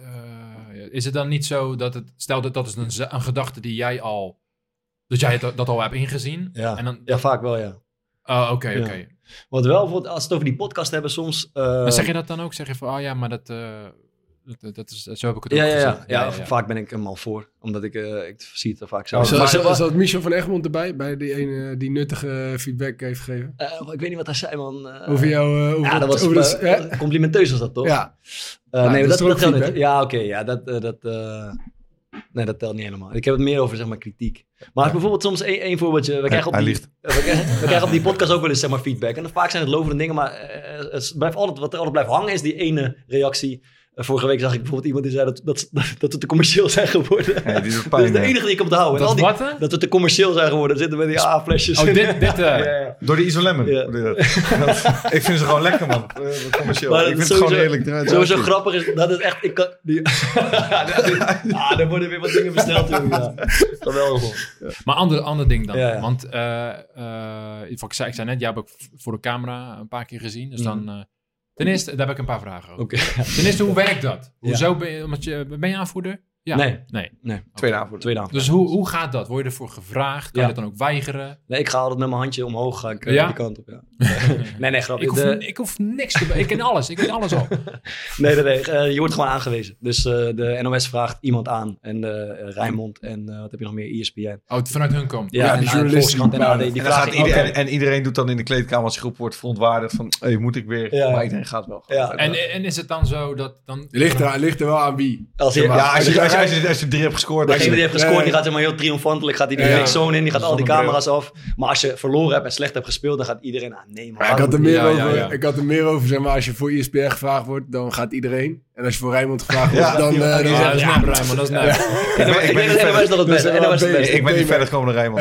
S5: uh, is het dan niet zo dat het, stel dat dat is een, een gedachte die jij al, dus jij dat, dat al hebt ingezien?
S2: Ja,
S5: en dan,
S2: ja vaak wel, ja.
S5: Oh, oké, okay, oké. Okay.
S2: Ja. Wat wel, als we het over die podcast hebben soms... Uh,
S5: maar zeg je dat dan ook? Zeg je van, oh ja, maar dat... Uh, Dat, dat is, zo heb ik het
S2: ja,
S5: ook
S2: ja,
S5: gezegd.
S2: Ja, ja, ja, ja, vaak ben ik hem al voor. Omdat ik, uh, ik zie het er vaak zo.
S6: Oh, zat, zat, zat Michel van Egmond erbij? Bij die ene die nuttige feedback heeft gegeven?
S2: Uh, ik weet niet wat hij zei, man. Uh,
S6: over jou... Uh, over
S2: ja, dat was over uh, uh, complimenteus was dat, toch?
S6: Ja.
S2: Uh, ja nee, dat, dat, dat telt niet. Ja, oké. Okay, ja, dat... Uh, dat uh, nee, dat telt niet helemaal. Ik heb het meer over, zeg maar, kritiek. Maar als bijvoorbeeld soms één, één voorbeeldje... We krijgen, op die, we, krijgen, we krijgen op die podcast ook wel eens, zeg maar, feedback. En vaak zijn het lovende dingen, maar uh, het blijft altijd, wat er altijd blijft hangen is die ene reactie... Vorige week zag ik bijvoorbeeld iemand die zei dat, dat, dat, dat we te commercieel zijn geworden.
S3: Ja, die is pijn,
S2: dat is de enige die ik op te houden.
S5: Dat,
S2: die,
S5: wat,
S2: dat we te commercieel zijn geworden. Zitten met die A-flesjes.
S5: Oh, dit... dit uh... ja,
S3: ja. Door de Isolemon. Ja. Dat, ik vind ze gewoon lekker, man. Uh, commercieel. Maar ik vind het gewoon eerlijk. Eruit
S2: sowieso grappig is, dat is echt... Ik kan, die, ah, er worden weer wat dingen besteld. Ja. Geweldig.
S5: Ja. Maar ander, ander ding dan. Ja, ja. Want uh, uh, ik, zei, ik zei net, jij heb ik voor de camera een paar keer gezien. Dus mm. dan... Uh, Ten eerste, daar heb ik een paar vragen over.
S2: Okay.
S5: Ten eerste, hoe werkt dat? Hoezo ja. ben, je, je, ben je aanvoerder? Ja.
S2: Nee.
S5: nee.
S2: nee.
S5: Okay.
S2: Tweede aanvoerder. Tweede aanvoerder.
S5: Dus hoe, hoe gaat dat? Word je ervoor gevraagd? Kan ja. je dat dan ook weigeren?
S2: Nee, ik ga altijd met mijn handje omhoog. Ga ik
S5: ja?
S2: die kant op, ja. nee, nee, grap.
S5: Ik hoef, de... ik hoef niks te... Ik ken alles. Ik weet alles al.
S2: nee, nee, nee. Uh, je wordt gewoon aangewezen. Dus uh, de N O S vraagt iemand aan. En uh, Rijnmond en uh, wat heb je nog meer? E S P N.
S5: Oh, het vanuit hun komt.
S2: Ja, ja,
S3: en
S2: de journalisten.
S3: En, en, en, en, iedereen, en iedereen doet dan in de kleedkamer als groep wordt verontwaardigd van, hey, moet ik weer? Ja. Maar iedereen gaat wel.
S5: Ja. En, en is het dan zo dat... Dan...
S6: Ligt, er, ligt er wel aan wie?
S3: Als je, ja, als je, als je, als je, als je drie hebt gescoord...
S2: Degene die heeft gescoord, die gaat helemaal heel triomfantelijk. Gaat hij die ja. zone in, die gaat al die camera's af. Maar als je verloren hebt en slecht hebt gespeeld, dan gaat iedereen... Ah, nee, maar
S6: ik, had er meer ja, over, ja, ja. ik had er meer over, zeg maar, als je voor E S P N gevraagd wordt, dan gaat iedereen. En als je voor Rijnmond gevraagd wordt, ja, dan...
S5: Ja,
S6: uh,
S5: dan dat is nep, Rijnmond, dat is nep.
S2: Ik
S3: ben niet verder gekomen dan Rijnmond.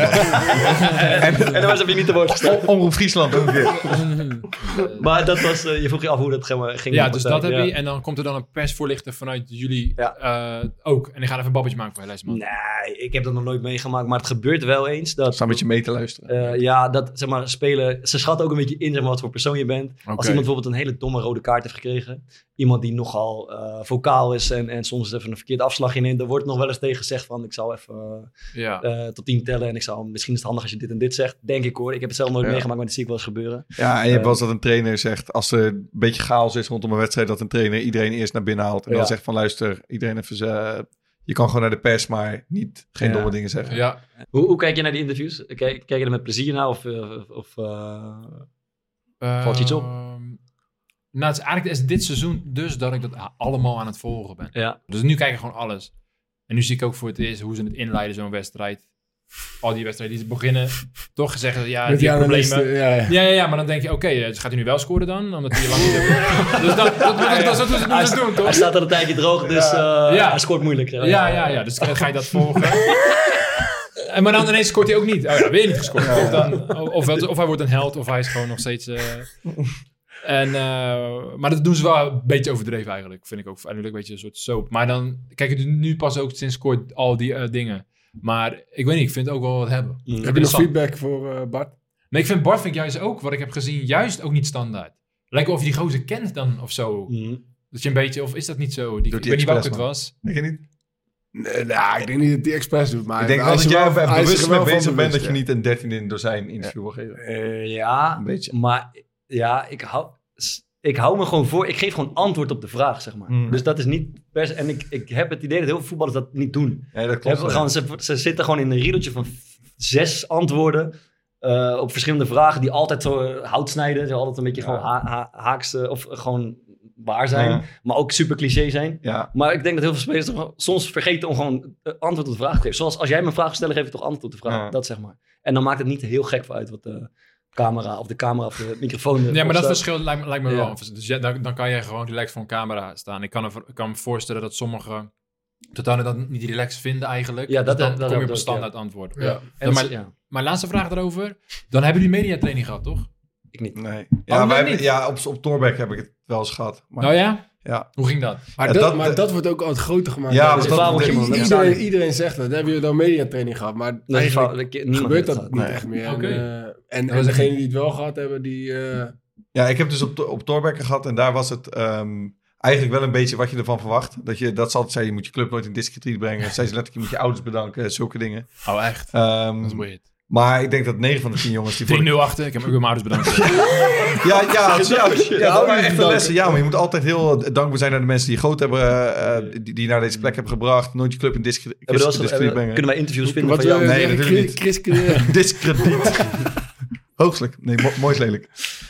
S2: En dan heb je niet te woord gestaan.
S3: Omroep Friesland ook weer.
S2: Maar dat was... Je vroeg je af hoe dat ging.
S5: Ja, dus dat heb je. En dan komt er dan een persvoorlichter vanuit jullie ook. En die gaat even een babbetje maken voor Leesman.
S2: Nee, ik heb dat nog nooit meegemaakt. Maar het gebeurt wel eens. Dat
S3: een beetje mee te luisteren.
S2: Ja, dat zeg maar spelen... Ze schatten ook een beetje in, zeg maar, wat voor persoon je bent. Als iemand bijvoorbeeld een hele domme rode kaart heeft gekregen... Iemand die nogal uh, vocaal is en, en soms even een verkeerde afslag in. Er wordt nog wel eens tegen gezegd van ik zal even uh, ja. uh, tot tien tellen. En ik zal, misschien is het handig als je dit en dit zegt. Denk ik hoor. Ik heb het zelf nooit ja. meegemaakt, maar dat zie ik wel eens gebeuren.
S3: Ja, en je hebt uh, wel eens dat een trainer zegt, als er een beetje chaos is rondom een wedstrijd, dat een trainer iedereen eerst naar binnen haalt. En ja. dan zegt van luister, iedereen even... Uh, je kan gewoon naar de pers, maar niet geen ja. domme dingen zeggen.
S5: Ja.
S2: Hoe, hoe kijk je naar die interviews? Kijk, kijk je er met plezier naar of, uh, of uh, uh, valt je iets op?
S5: Nou, het is eigenlijk is dit seizoen dus dat ik dat allemaal aan het volgen ben.
S2: Ja.
S5: Dus nu kijk ik gewoon alles. En nu zie ik ook voor het eerst hoe ze het inleiden, zo'n wedstrijd. Al die wedstrijden die ze beginnen, toch zeggen, ja, die hebben problemen. Ja ja. ja, ja, ja, maar dan denk je, oké, okay, dus gaat hij nu wel scoren dan? Omdat hij lang niet heeft. Dus dat, dat, dat, dat, dat, dat, dat is doen, toch?
S2: Hij staat al een tijdje droog, dus ja. Uh, ja. hij scoort moeilijk.
S5: Ja, ja, ja, ja, dus dan ga je dat volgen. En maar dan ineens scoort hij ook niet. Oh ja, weer niet gescoord. Of, dan, of, of hij wordt een held, of hij is gewoon nog steeds... Uh, En, uh, maar dat doen ze wel een beetje overdreven eigenlijk. Vind ik ook eigenlijk een beetje een soort soap. Maar dan kijk je nu pas ook sinds kort al die uh, dingen. Maar ik weet niet, ik vind het ook wel wat hebben.
S6: Mm. Heb je nog feedback voor uh, Bart?
S5: Nee, ik vind Bart vind ik juist ook, wat ik heb gezien, juist ook niet standaard. Lijkt of je die gozer kent dan of zo. Mm. Dat je een beetje, of is dat niet zo? Die, ik weet niet welke het was.
S3: Denk je niet?
S6: Nee, nou, ik denk niet dat die expres doet. Maar
S3: ik denk wel dat jij wel, bewust mee bezig bent dat je niet een dertien in dozijn interview wil geven.
S2: Uh, ja, een beetje. Maar ja, ik hou, ik hou me gewoon voor. Ik geef gewoon antwoord op de vraag, zeg maar. Mm. Dus dat is niet per se. En ik, ik heb het idee dat heel veel voetballers dat niet doen.
S3: Ja, dat klopt.
S2: Gewoon, ze, ze zitten gewoon in een riedeltje van zes antwoorden uh, op verschillende vragen die altijd zo hout snijden. Zo altijd een beetje ja. gewoon ha- ha- haaks uh, of gewoon waar zijn. Ja. Maar ook super cliché zijn.
S3: Ja.
S2: Maar ik denk dat heel veel spelers toch soms vergeten om gewoon antwoord op de vraag te geven. Zoals als jij me een vraag stelt, geef je toch antwoord op de vraag. Ja. Dat zeg maar. En dan maakt het niet heel gek voor uit wat de camera of de camera of de microfoon...
S5: Ja, maar dat verschil lijkt, lijkt me ja. wel. Dus ja, dan, dan kan je gewoon relaxed voor een camera staan. Ik kan, er, ik kan me voorstellen dat sommigen totaal dat niet relaxed vinden eigenlijk.
S2: Ja, dat,
S5: dus dan
S2: dat,
S5: kom je
S2: dat
S5: op een standaard
S2: ja.
S5: antwoord.
S2: Ja. Ja.
S5: En maar, ja. Mijn laatste vraag daarover. Dan hebben jullie mediatraining gehad, toch?
S2: Ik niet.
S3: Nee. Ja,
S5: oh,
S3: wij,
S5: niet?
S3: ja op, op Torbeck heb ik het wel eens gehad. Maar,
S5: oh ja?
S3: Ja.
S5: Hoe ging dat?
S6: Maar,
S3: ja,
S6: dat,
S3: dat,
S6: maar dat wordt ook altijd groter gemaakt.
S3: Ja,
S6: dus
S3: dat, dat,
S6: dat, dat, iedereen, iedereen zegt dat. Dan heb je dan mediatraining gehad. Maar nee, eigenlijk ik, gebeurt dat niet nee. echt meer.
S5: Okay.
S6: En, uh, en, en degenen die het wel gehad hebben, die... Uh...
S3: Ja, ik heb dus op, op Torbeck gehad. En daar was het um, eigenlijk wel een beetje wat je ervan verwacht. Dat je dat ze altijd zei, je moet je club nooit in discrediet brengen. Zei ze letterlijk, je moet je ouders bedanken. Zulke dingen.
S5: Oh, echt?
S3: Um,
S5: dat is weird.
S3: Maar ik denk dat negen van de tien jongens... die
S5: drie nul achter, ik heb ook mijn ouders bedankt.
S3: ja, ja, ja, ja, ja, dat waren echt de lessen. Ja, maar je moet altijd heel dankbaar zijn naar de mensen die je groot hebben... Uh, die, die naar deze plek hebben gebracht. Nooit je club in discrediet brengen.
S2: Kunnen wij interviews vinden
S6: Wat
S2: van jou?
S3: Nee, natuurlijk niet. Discrediet. Hoogstelijk. Nee, mo- mooi is lelijk.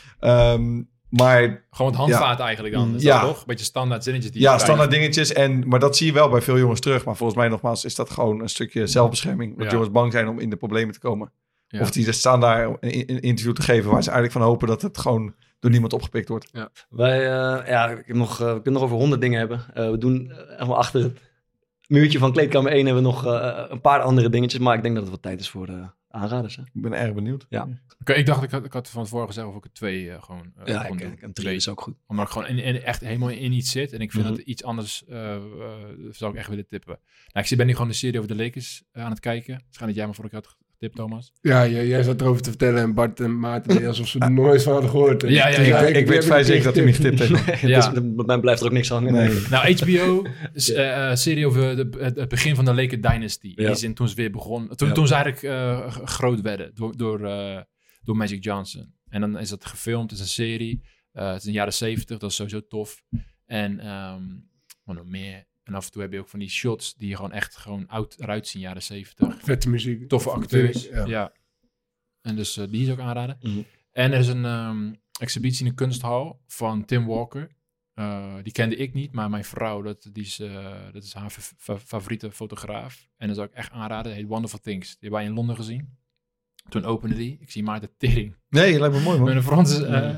S3: Um, maar...
S5: Gewoon het handvaart ja. eigenlijk dan. Is
S3: ja.
S5: dat toch? Een beetje standaard zinnetjes. Die
S3: ja, standaard dingetjes. En, maar dat zie je wel bij veel jongens terug. Maar volgens mij nogmaals is dat gewoon een stukje zelfbescherming. Dat ja. jongens bang zijn om in de problemen te komen. Ja. Of die staan daar een, een interview te geven waar ze eigenlijk van hopen dat het gewoon door niemand opgepikt wordt.
S2: Ja. Wij, uh, ja, ik heb nog, uh, we kunnen nog over honderd dingen hebben. Uh, we doen uh, achter het muurtje van kleedkamer één hebben we nog uh, een paar andere dingetjes. Maar ik denk dat het wat tijd is voor de aanraders. Hè?
S3: Ik ben erg benieuwd.
S2: Ja.
S5: Okay, ik dacht, ik had, ik had van tevoren gezegd of ik er twee uh, gewoon uh,
S2: ja, ik, ik, een twee is ook goed.
S5: Omdat ik gewoon in, in, echt helemaal in iets zit. En ik vind mm-hmm. dat iets anders uh, uh, zou ik echt willen tippen. Nou, ik ben nu gewoon de serie over de Lakers uh, aan het kijken. Waarschijnlijk jij maar voor ik had getip, Thomas.
S6: Ja, jij, jij zat erover te vertellen en Bart en Maarten alsof ze er nooit van hadden gehoord.
S5: Ja, ja, ja,
S3: ja,
S5: ja.
S3: Ik, ik weet vrij zeker dat hij niet getipt heeft.
S2: Nee, ja. Dus bij mij blijft er ook niks aan.
S3: Nee. Nee.
S5: Nou, H B O is een uh, serie over de, het, het begin van de Lakers Dynasty. Ja. Die zin toen ze weer begon. Toen, ja. toen ze eigenlijk uh, groot werden door, door, uh, door Magic Johnson. En dan is dat gefilmd, het is een serie. Uh, het is in de jaren zeventig, dat is sowieso tof. En um, wat nog meer. En af en toe heb je ook van die shots die gewoon echt gewoon oud eruit zien, jaren zeventig.
S6: Vette muziek.
S5: Toffe acteurs. Ja. ja. En dus uh, die is ook aanraden. Mm-hmm. En er is een um, exhibitie in de kunsthal van Tim Walker. Uh, die kende ik niet, maar mijn vrouw, dat, die is, uh, dat is haar fa- fa- favoriete fotograaf. En dat zou ik echt aanraden. Het heet Wonderful Things. Die hebben wij in Londen gezien. Toen opende die. Ik zie Maarten tering.
S3: Nee, lijkt me mooi, man.
S5: Met een Franse... Uh,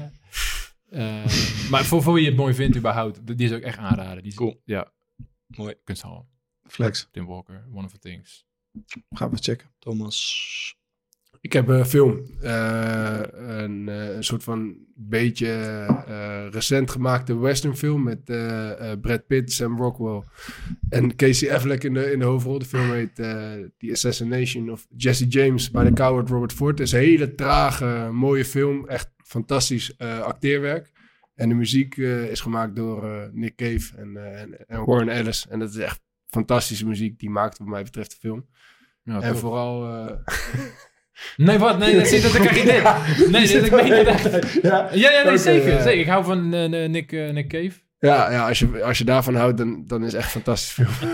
S5: uh, maar voor, voor wie je het mooi vindt überhaupt, die is ook echt aanraden. Die is,
S2: cool.
S5: Ja.
S2: Mooi.
S5: Kunsthal.
S3: Flex.
S5: Tim Walker, Wonderful Things.
S3: Gaan we checken.
S2: Thomas.
S6: Ik heb een film. Uh, een, uh, een soort van beetje uh, recent gemaakte western film met uh, uh, Brad Pitt, Sam Rockwell en Casey Affleck in de, in de hoofdrol. De film heet uh, The Assassination of Jesse James by the Coward Robert Ford. Het is een hele trage, mooie film. Echt fantastisch uh, acteerwerk. En de muziek uh, is gemaakt door uh, Nick Cave en, uh, en, en Warren Ellis. En dat is echt fantastische muziek. Die maakt wat mij betreft de film. Ja, en vooral... Uh...
S5: Nee, wat? Nee, dat, dat krijg je dit. Nee, dat ik meen het echt. Ja, ja, ja nee, okay, zeker, ja. zeker. Ik hou van uh, Nick, uh, Nick Cave.
S6: Ja, ja als, je, als je daarvan houdt, dan, dan is het echt een fantastisch film.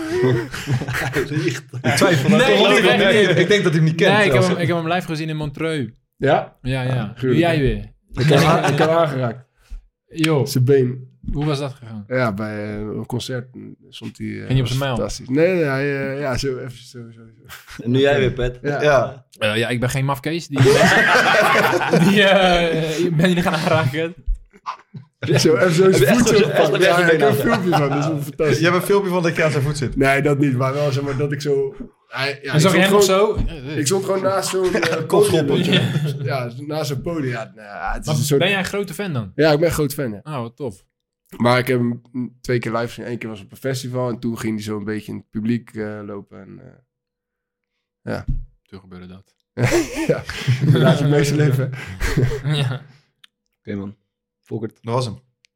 S3: Ik twijfel. Nee, nee, nee, nee, ik denk dat hij hem niet kent.
S5: Nee, ik heb hem, ik heb hem live gezien in Montreux.
S6: Ja?
S5: Ja, ja. Doe jij weer?
S6: Ik heb hem aangeraakt.
S5: Yo.
S6: Zijn been.
S5: Hoe was dat gegaan?
S6: Ja, bij uh, een concert stond hij... Uh,
S5: Ging je op zijn mijl?
S6: Fantastisch. Nee, nee, hij, uh, ja, zo even zo, zo, zo.
S2: En nu jij weer, Pet.
S6: Ja.
S3: Ja,
S5: uh, ja ik ben geen mafkees. Die, die uh, ben je gaan aanraken.
S6: Zo, even zo zijn voet zo gepakt. Ja, ik heb een filmpje van, dat is wel fantastisch.
S3: Je hebt een filmpje van dat je aan zijn voet zit?
S6: Nee, dat niet, maar wel zeg maar dat ik zo...
S5: Hij, ja, en zag je hem nog zo?
S6: Ik stond gewoon naast zo'n uh, podium. Ja, naast zo'n podium. Ja, nou, het is een soort...
S5: Ben jij een grote fan dan?
S6: Ja, ik ben een groot fan, ja.
S5: Oh, wat tof.
S6: Maar ik heb hem twee keer live gezien. Eén keer was op een festival en toen ging hij zo een beetje in het publiek uh, lopen. En, uh, Ja.
S5: Toen gebeurde dat.
S6: ja, laat je het meeste leven.
S2: ja. Oké okay, man. Volkert.
S3: Dat was hem.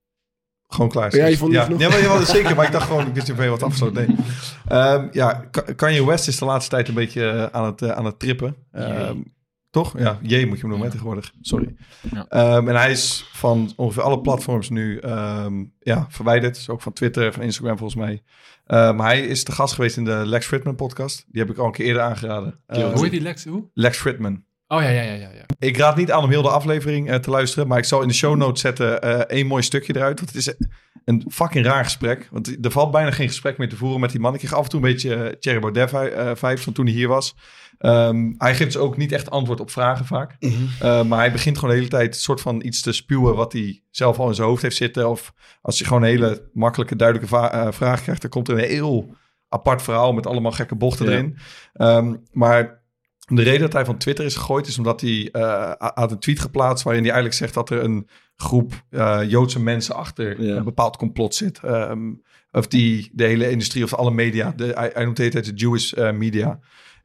S3: Gewoon klaar.
S6: Ja, je vond
S3: ja.
S6: genoeg?
S3: Ja, maar je was zeker. Maar ik dacht gewoon, ik wist niet of je wat afgesloten. Nee. Um, ja, Kanye West is de laatste tijd een beetje uh, aan, het, uh, aan het trippen. Um, toch? Ja, J moet je hem noemen ja. tegenwoordig. Sorry. Ja. Um, en hij is van ongeveer alle platforms nu um, ja, verwijderd. Dus ook van Twitter, van Instagram volgens mij. Uh, maar hij is te gast geweest in de Lex Fridman podcast. Die heb ik al een keer eerder aangeraden.
S5: Uh, hoe heet die Lex? Hoe?
S3: Lex Fridman.
S5: Oh ja, ja, ja, ja, ja.
S3: Ik raad niet aan om heel de aflevering uh, te luisteren. Maar ik zal in de show notes zetten uh, één mooi stukje eruit. Want het is een fucking raar gesprek. Want er valt bijna geen gesprek meer te voeren met die man. Ik kreeg af en toe een beetje uh, Thierry Baudet uh, vibes van toen hij hier was. Um, hij geeft dus ook niet echt antwoord op vragen vaak. Mm-hmm. Uh, maar hij begint gewoon de hele tijd een soort van iets te spuwen wat hij zelf al in zijn hoofd heeft zitten. Of als je gewoon een hele makkelijke, duidelijke va- uh, vraag krijgt, dan komt er een heel apart verhaal met allemaal gekke bochten ja. erin. Um, maar de reden dat hij van Twitter is gegooid is omdat hij uh, had een tweet geplaatst waarin hij eigenlijk zegt dat er een groep uh, Joodse mensen achter ja. een bepaald complot zit. Um, of die de hele industrie of alle media. De, hij, hij noemt het de Jewish uh, media.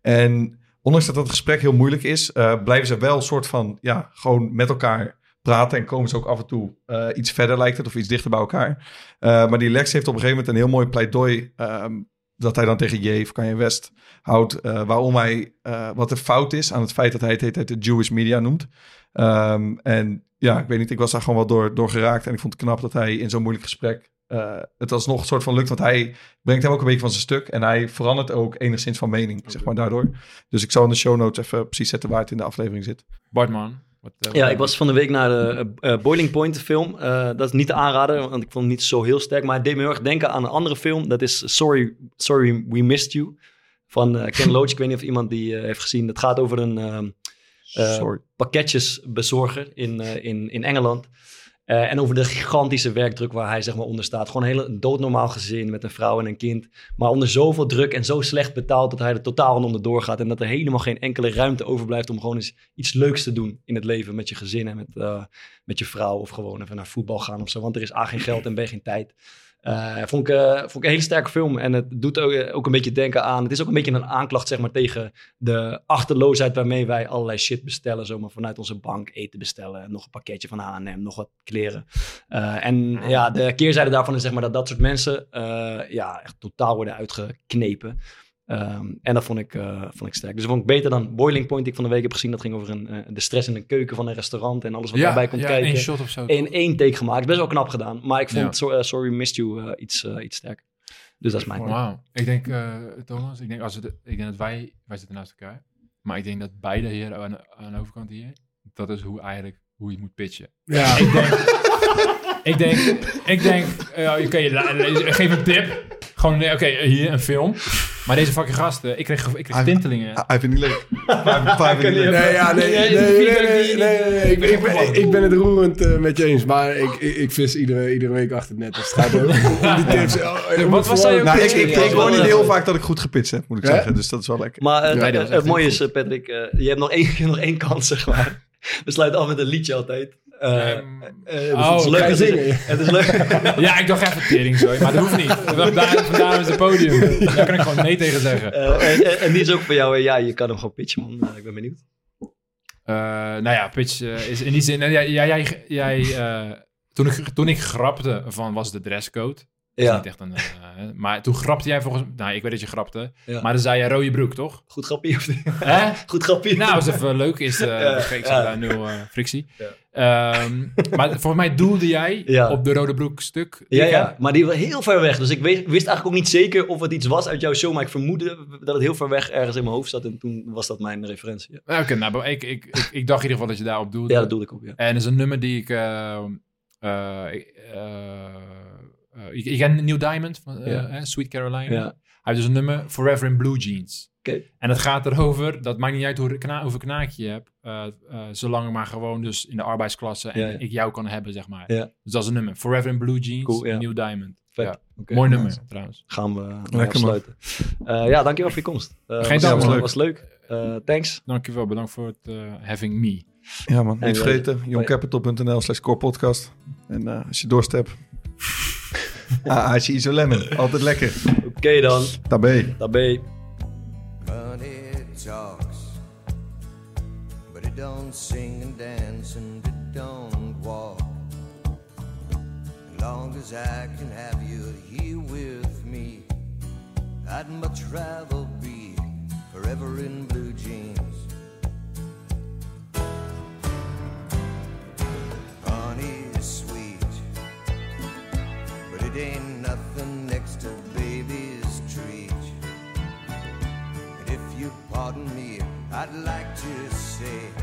S3: En ondanks dat dat gesprek heel moeilijk is, uh, blijven ze wel een soort van, ja, gewoon met elkaar praten en komen ze ook af en toe uh, iets verder, lijkt het, of iets dichter bij elkaar. Uh, maar die Lex heeft op een gegeven moment een heel mooi pleidooi um, dat hij dan tegen J of Kanye West houdt, uh, waarom hij, uh, wat er fout is aan het feit dat hij het, het de Jewish media noemt. Um, en ja, ik weet niet, ik was daar gewoon wel door, door geraakt en ik vond het knap dat hij in zo'n moeilijk gesprek Uh, het alsnog een soort van lukt, want hij brengt hem ook een beetje van zijn stuk en hij verandert ook enigszins van mening, okay. zeg maar, daardoor. Dus ik zal in de show notes even precies zetten waar het in de aflevering zit.
S5: Bartman. Wat, uh,
S2: ja, ik was van de week naar de uh, Boiling Point film. Uh, dat is niet te aanraden, want ik vond het niet zo heel sterk, maar het deed me heel erg denken aan een andere film. Dat is Sorry, Sorry We Missed You van uh, Ken Loach. Ik weet niet of iemand die uh, heeft gezien. Het gaat over een uh, uh, pakketjesbezorger in, uh, in, in Engeland. Uh, en over de gigantische werkdruk waar hij zeg maar onder staat. Gewoon een hele doodnormaal gezin met een vrouw en een kind. Maar onder zoveel druk en zo slecht betaald dat hij er totaal onderdoor gaat. En dat er helemaal geen enkele ruimte overblijft om gewoon eens iets leuks te doen in het leven. Met je gezin en met, uh, met je vrouw. Of gewoon even naar voetbal gaan of zo. Want er is A, geen geld en B, geen tijd. Uh, vond, ik, uh, vond ik een hele sterke film. En het doet ook, uh, ook een beetje denken aan... Het is ook een beetje een aanklacht zeg maar, tegen de achterloosheid waarmee wij allerlei shit bestellen. Zomaar vanuit onze bank eten bestellen. Nog een pakketje van H en M, nog wat kleren. Uh, en ja, de keerzijde daarvan is zeg maar, dat dat soort mensen uh, ja, echt totaal worden uitgeknepen. Um, en dat vond ik, uh, vond ik sterk. Dus dat vond ik beter dan Boiling Point, die ik van de week heb gezien. Dat ging over een, uh, de stress in de keuken van een restaurant en alles wat ja, daarbij komt
S5: ja,
S2: kijken.
S5: één shot of zo.
S2: In één take gemaakt. Best wel knap gedaan. Maar ik vond ja. so, uh, Sorry Missed You uh, iets, uh, iets sterker. Dus dat is mijn
S5: Wauw. Ik denk, uh, Thomas, ik denk, als we de, ik denk dat wij, wij zitten naast elkaar. Maar ik denk dat beide hier aan, aan de overkant hier, dat is hoe eigenlijk, hoe je moet pitchen.
S6: Ja.
S5: Ik denk, ik denk, ik denk, uh, okay, geef een tip. Gewoon, oké, okay, hier een film. Maar deze fucking gasten, ik kreeg, ik kreeg tintelingen.
S3: Hij vindt niet leuk. Hij vindt niet leuk.
S6: Nee, ja, nee, nee, nee, nee, nee, nee. Ik, ben, ik, ben, ik ben het roerend uh, met je eens. Maar ik, ik, ik vis iedere, iedere week achter het net. Dus het gaat om die tips. Oh,
S5: wat was zij ook?
S3: Nou, ik, ik, ik hoor niet heel vaak dat ik goed gepitcht heb, moet ik ja? zeggen. Dus dat is wel lekker.
S2: Maar uh, ja, uh, het mooie is, uh, Patrick, uh, je hebt nog één, je hebt nog één kans, zeg maar. We sluiten af met een liedje altijd. Uh, um, uh, dus oh, het is leuk. Het is, het is leuk.
S5: Ja, ik dacht even tering zo, maar dat hoeft niet. Vandaar, vandaar is het podium. Daar kan ik gewoon nee tegen zeggen.
S2: Uh, en, en die is ook voor jou. Ja, je kan hem gewoon pitchen, man. Uh, ik ben benieuwd.
S5: Uh, nou ja, pitch uh, is in die zin... Uh, jij, jij, jij, uh, toen, ik, toen ik grapte van was de dresscode... Ja. Niet echt een, uh, maar toen grapte jij volgens mij... Nou, ik weet dat je grapte. Ja. Maar dan zei je rode broek, toch?
S2: Goed grappie. Hè? Goed grappie.
S5: Nou, als het even leuk is. Uh, ja. Ik zeg daar nul uh, frictie. Ja. Um, maar volgens mij doelde jij ja. op de rode broek stuk.
S2: Ja, ja, maar die was heel ver weg. Dus ik wist, wist eigenlijk ook niet zeker of het iets was uit jouw show. Maar ik vermoedde dat het heel ver weg ergens in mijn hoofd zat. En toen was dat mijn referentie. Ja.
S5: Oké, okay, nou, ik, ik, ik, ik dacht in ieder geval dat je daarop doelde.
S2: Ja, dat doelde ik ook, ja.
S5: En dat is een nummer die ik... Uh, uh, uh, Uh, je, je kent Neil Diamond van uh, ja. uh, Sweet Carolina. Ja. Hij heeft dus een nummer Forever in Blue Jeans.
S2: Okay.
S5: En het gaat erover, dat maakt niet uit hoe kna- hoeveel knaakje je hebt, uh, uh, zolang ik maar gewoon dus in de arbeidsklasse en ja, ja. ik jou kan hebben, zeg maar. Ja. Dus dat is een nummer. Forever in Blue Jeans, cool, ja. Neil Diamond. Ja. Okay. Mooi nummer, nice. Trouwens.
S2: Gaan we afsluiten. Uh, ja, dankjewel voor je komst. Uh,
S5: Geen
S2: dank,
S5: was,
S2: was, was leuk. Uh, thanks.
S5: Dankjewel, bedankt voor het uh, having me.
S3: Ja man, niet vergeten, youngcapital.nl slash core podcast. En uh, als je dorst hebt... Ah, als je Isolemon. Altijd lekker.
S2: Oké okay dan.
S3: Tabé.
S2: Tabé.
S9: don't sing and dance and it don't walk. As long as I can have you here with me, I'd much rather be forever in blue jeans. Honey's sweet, but it ain't nothing next to baby's treat. And if you pardon me, I'd like to say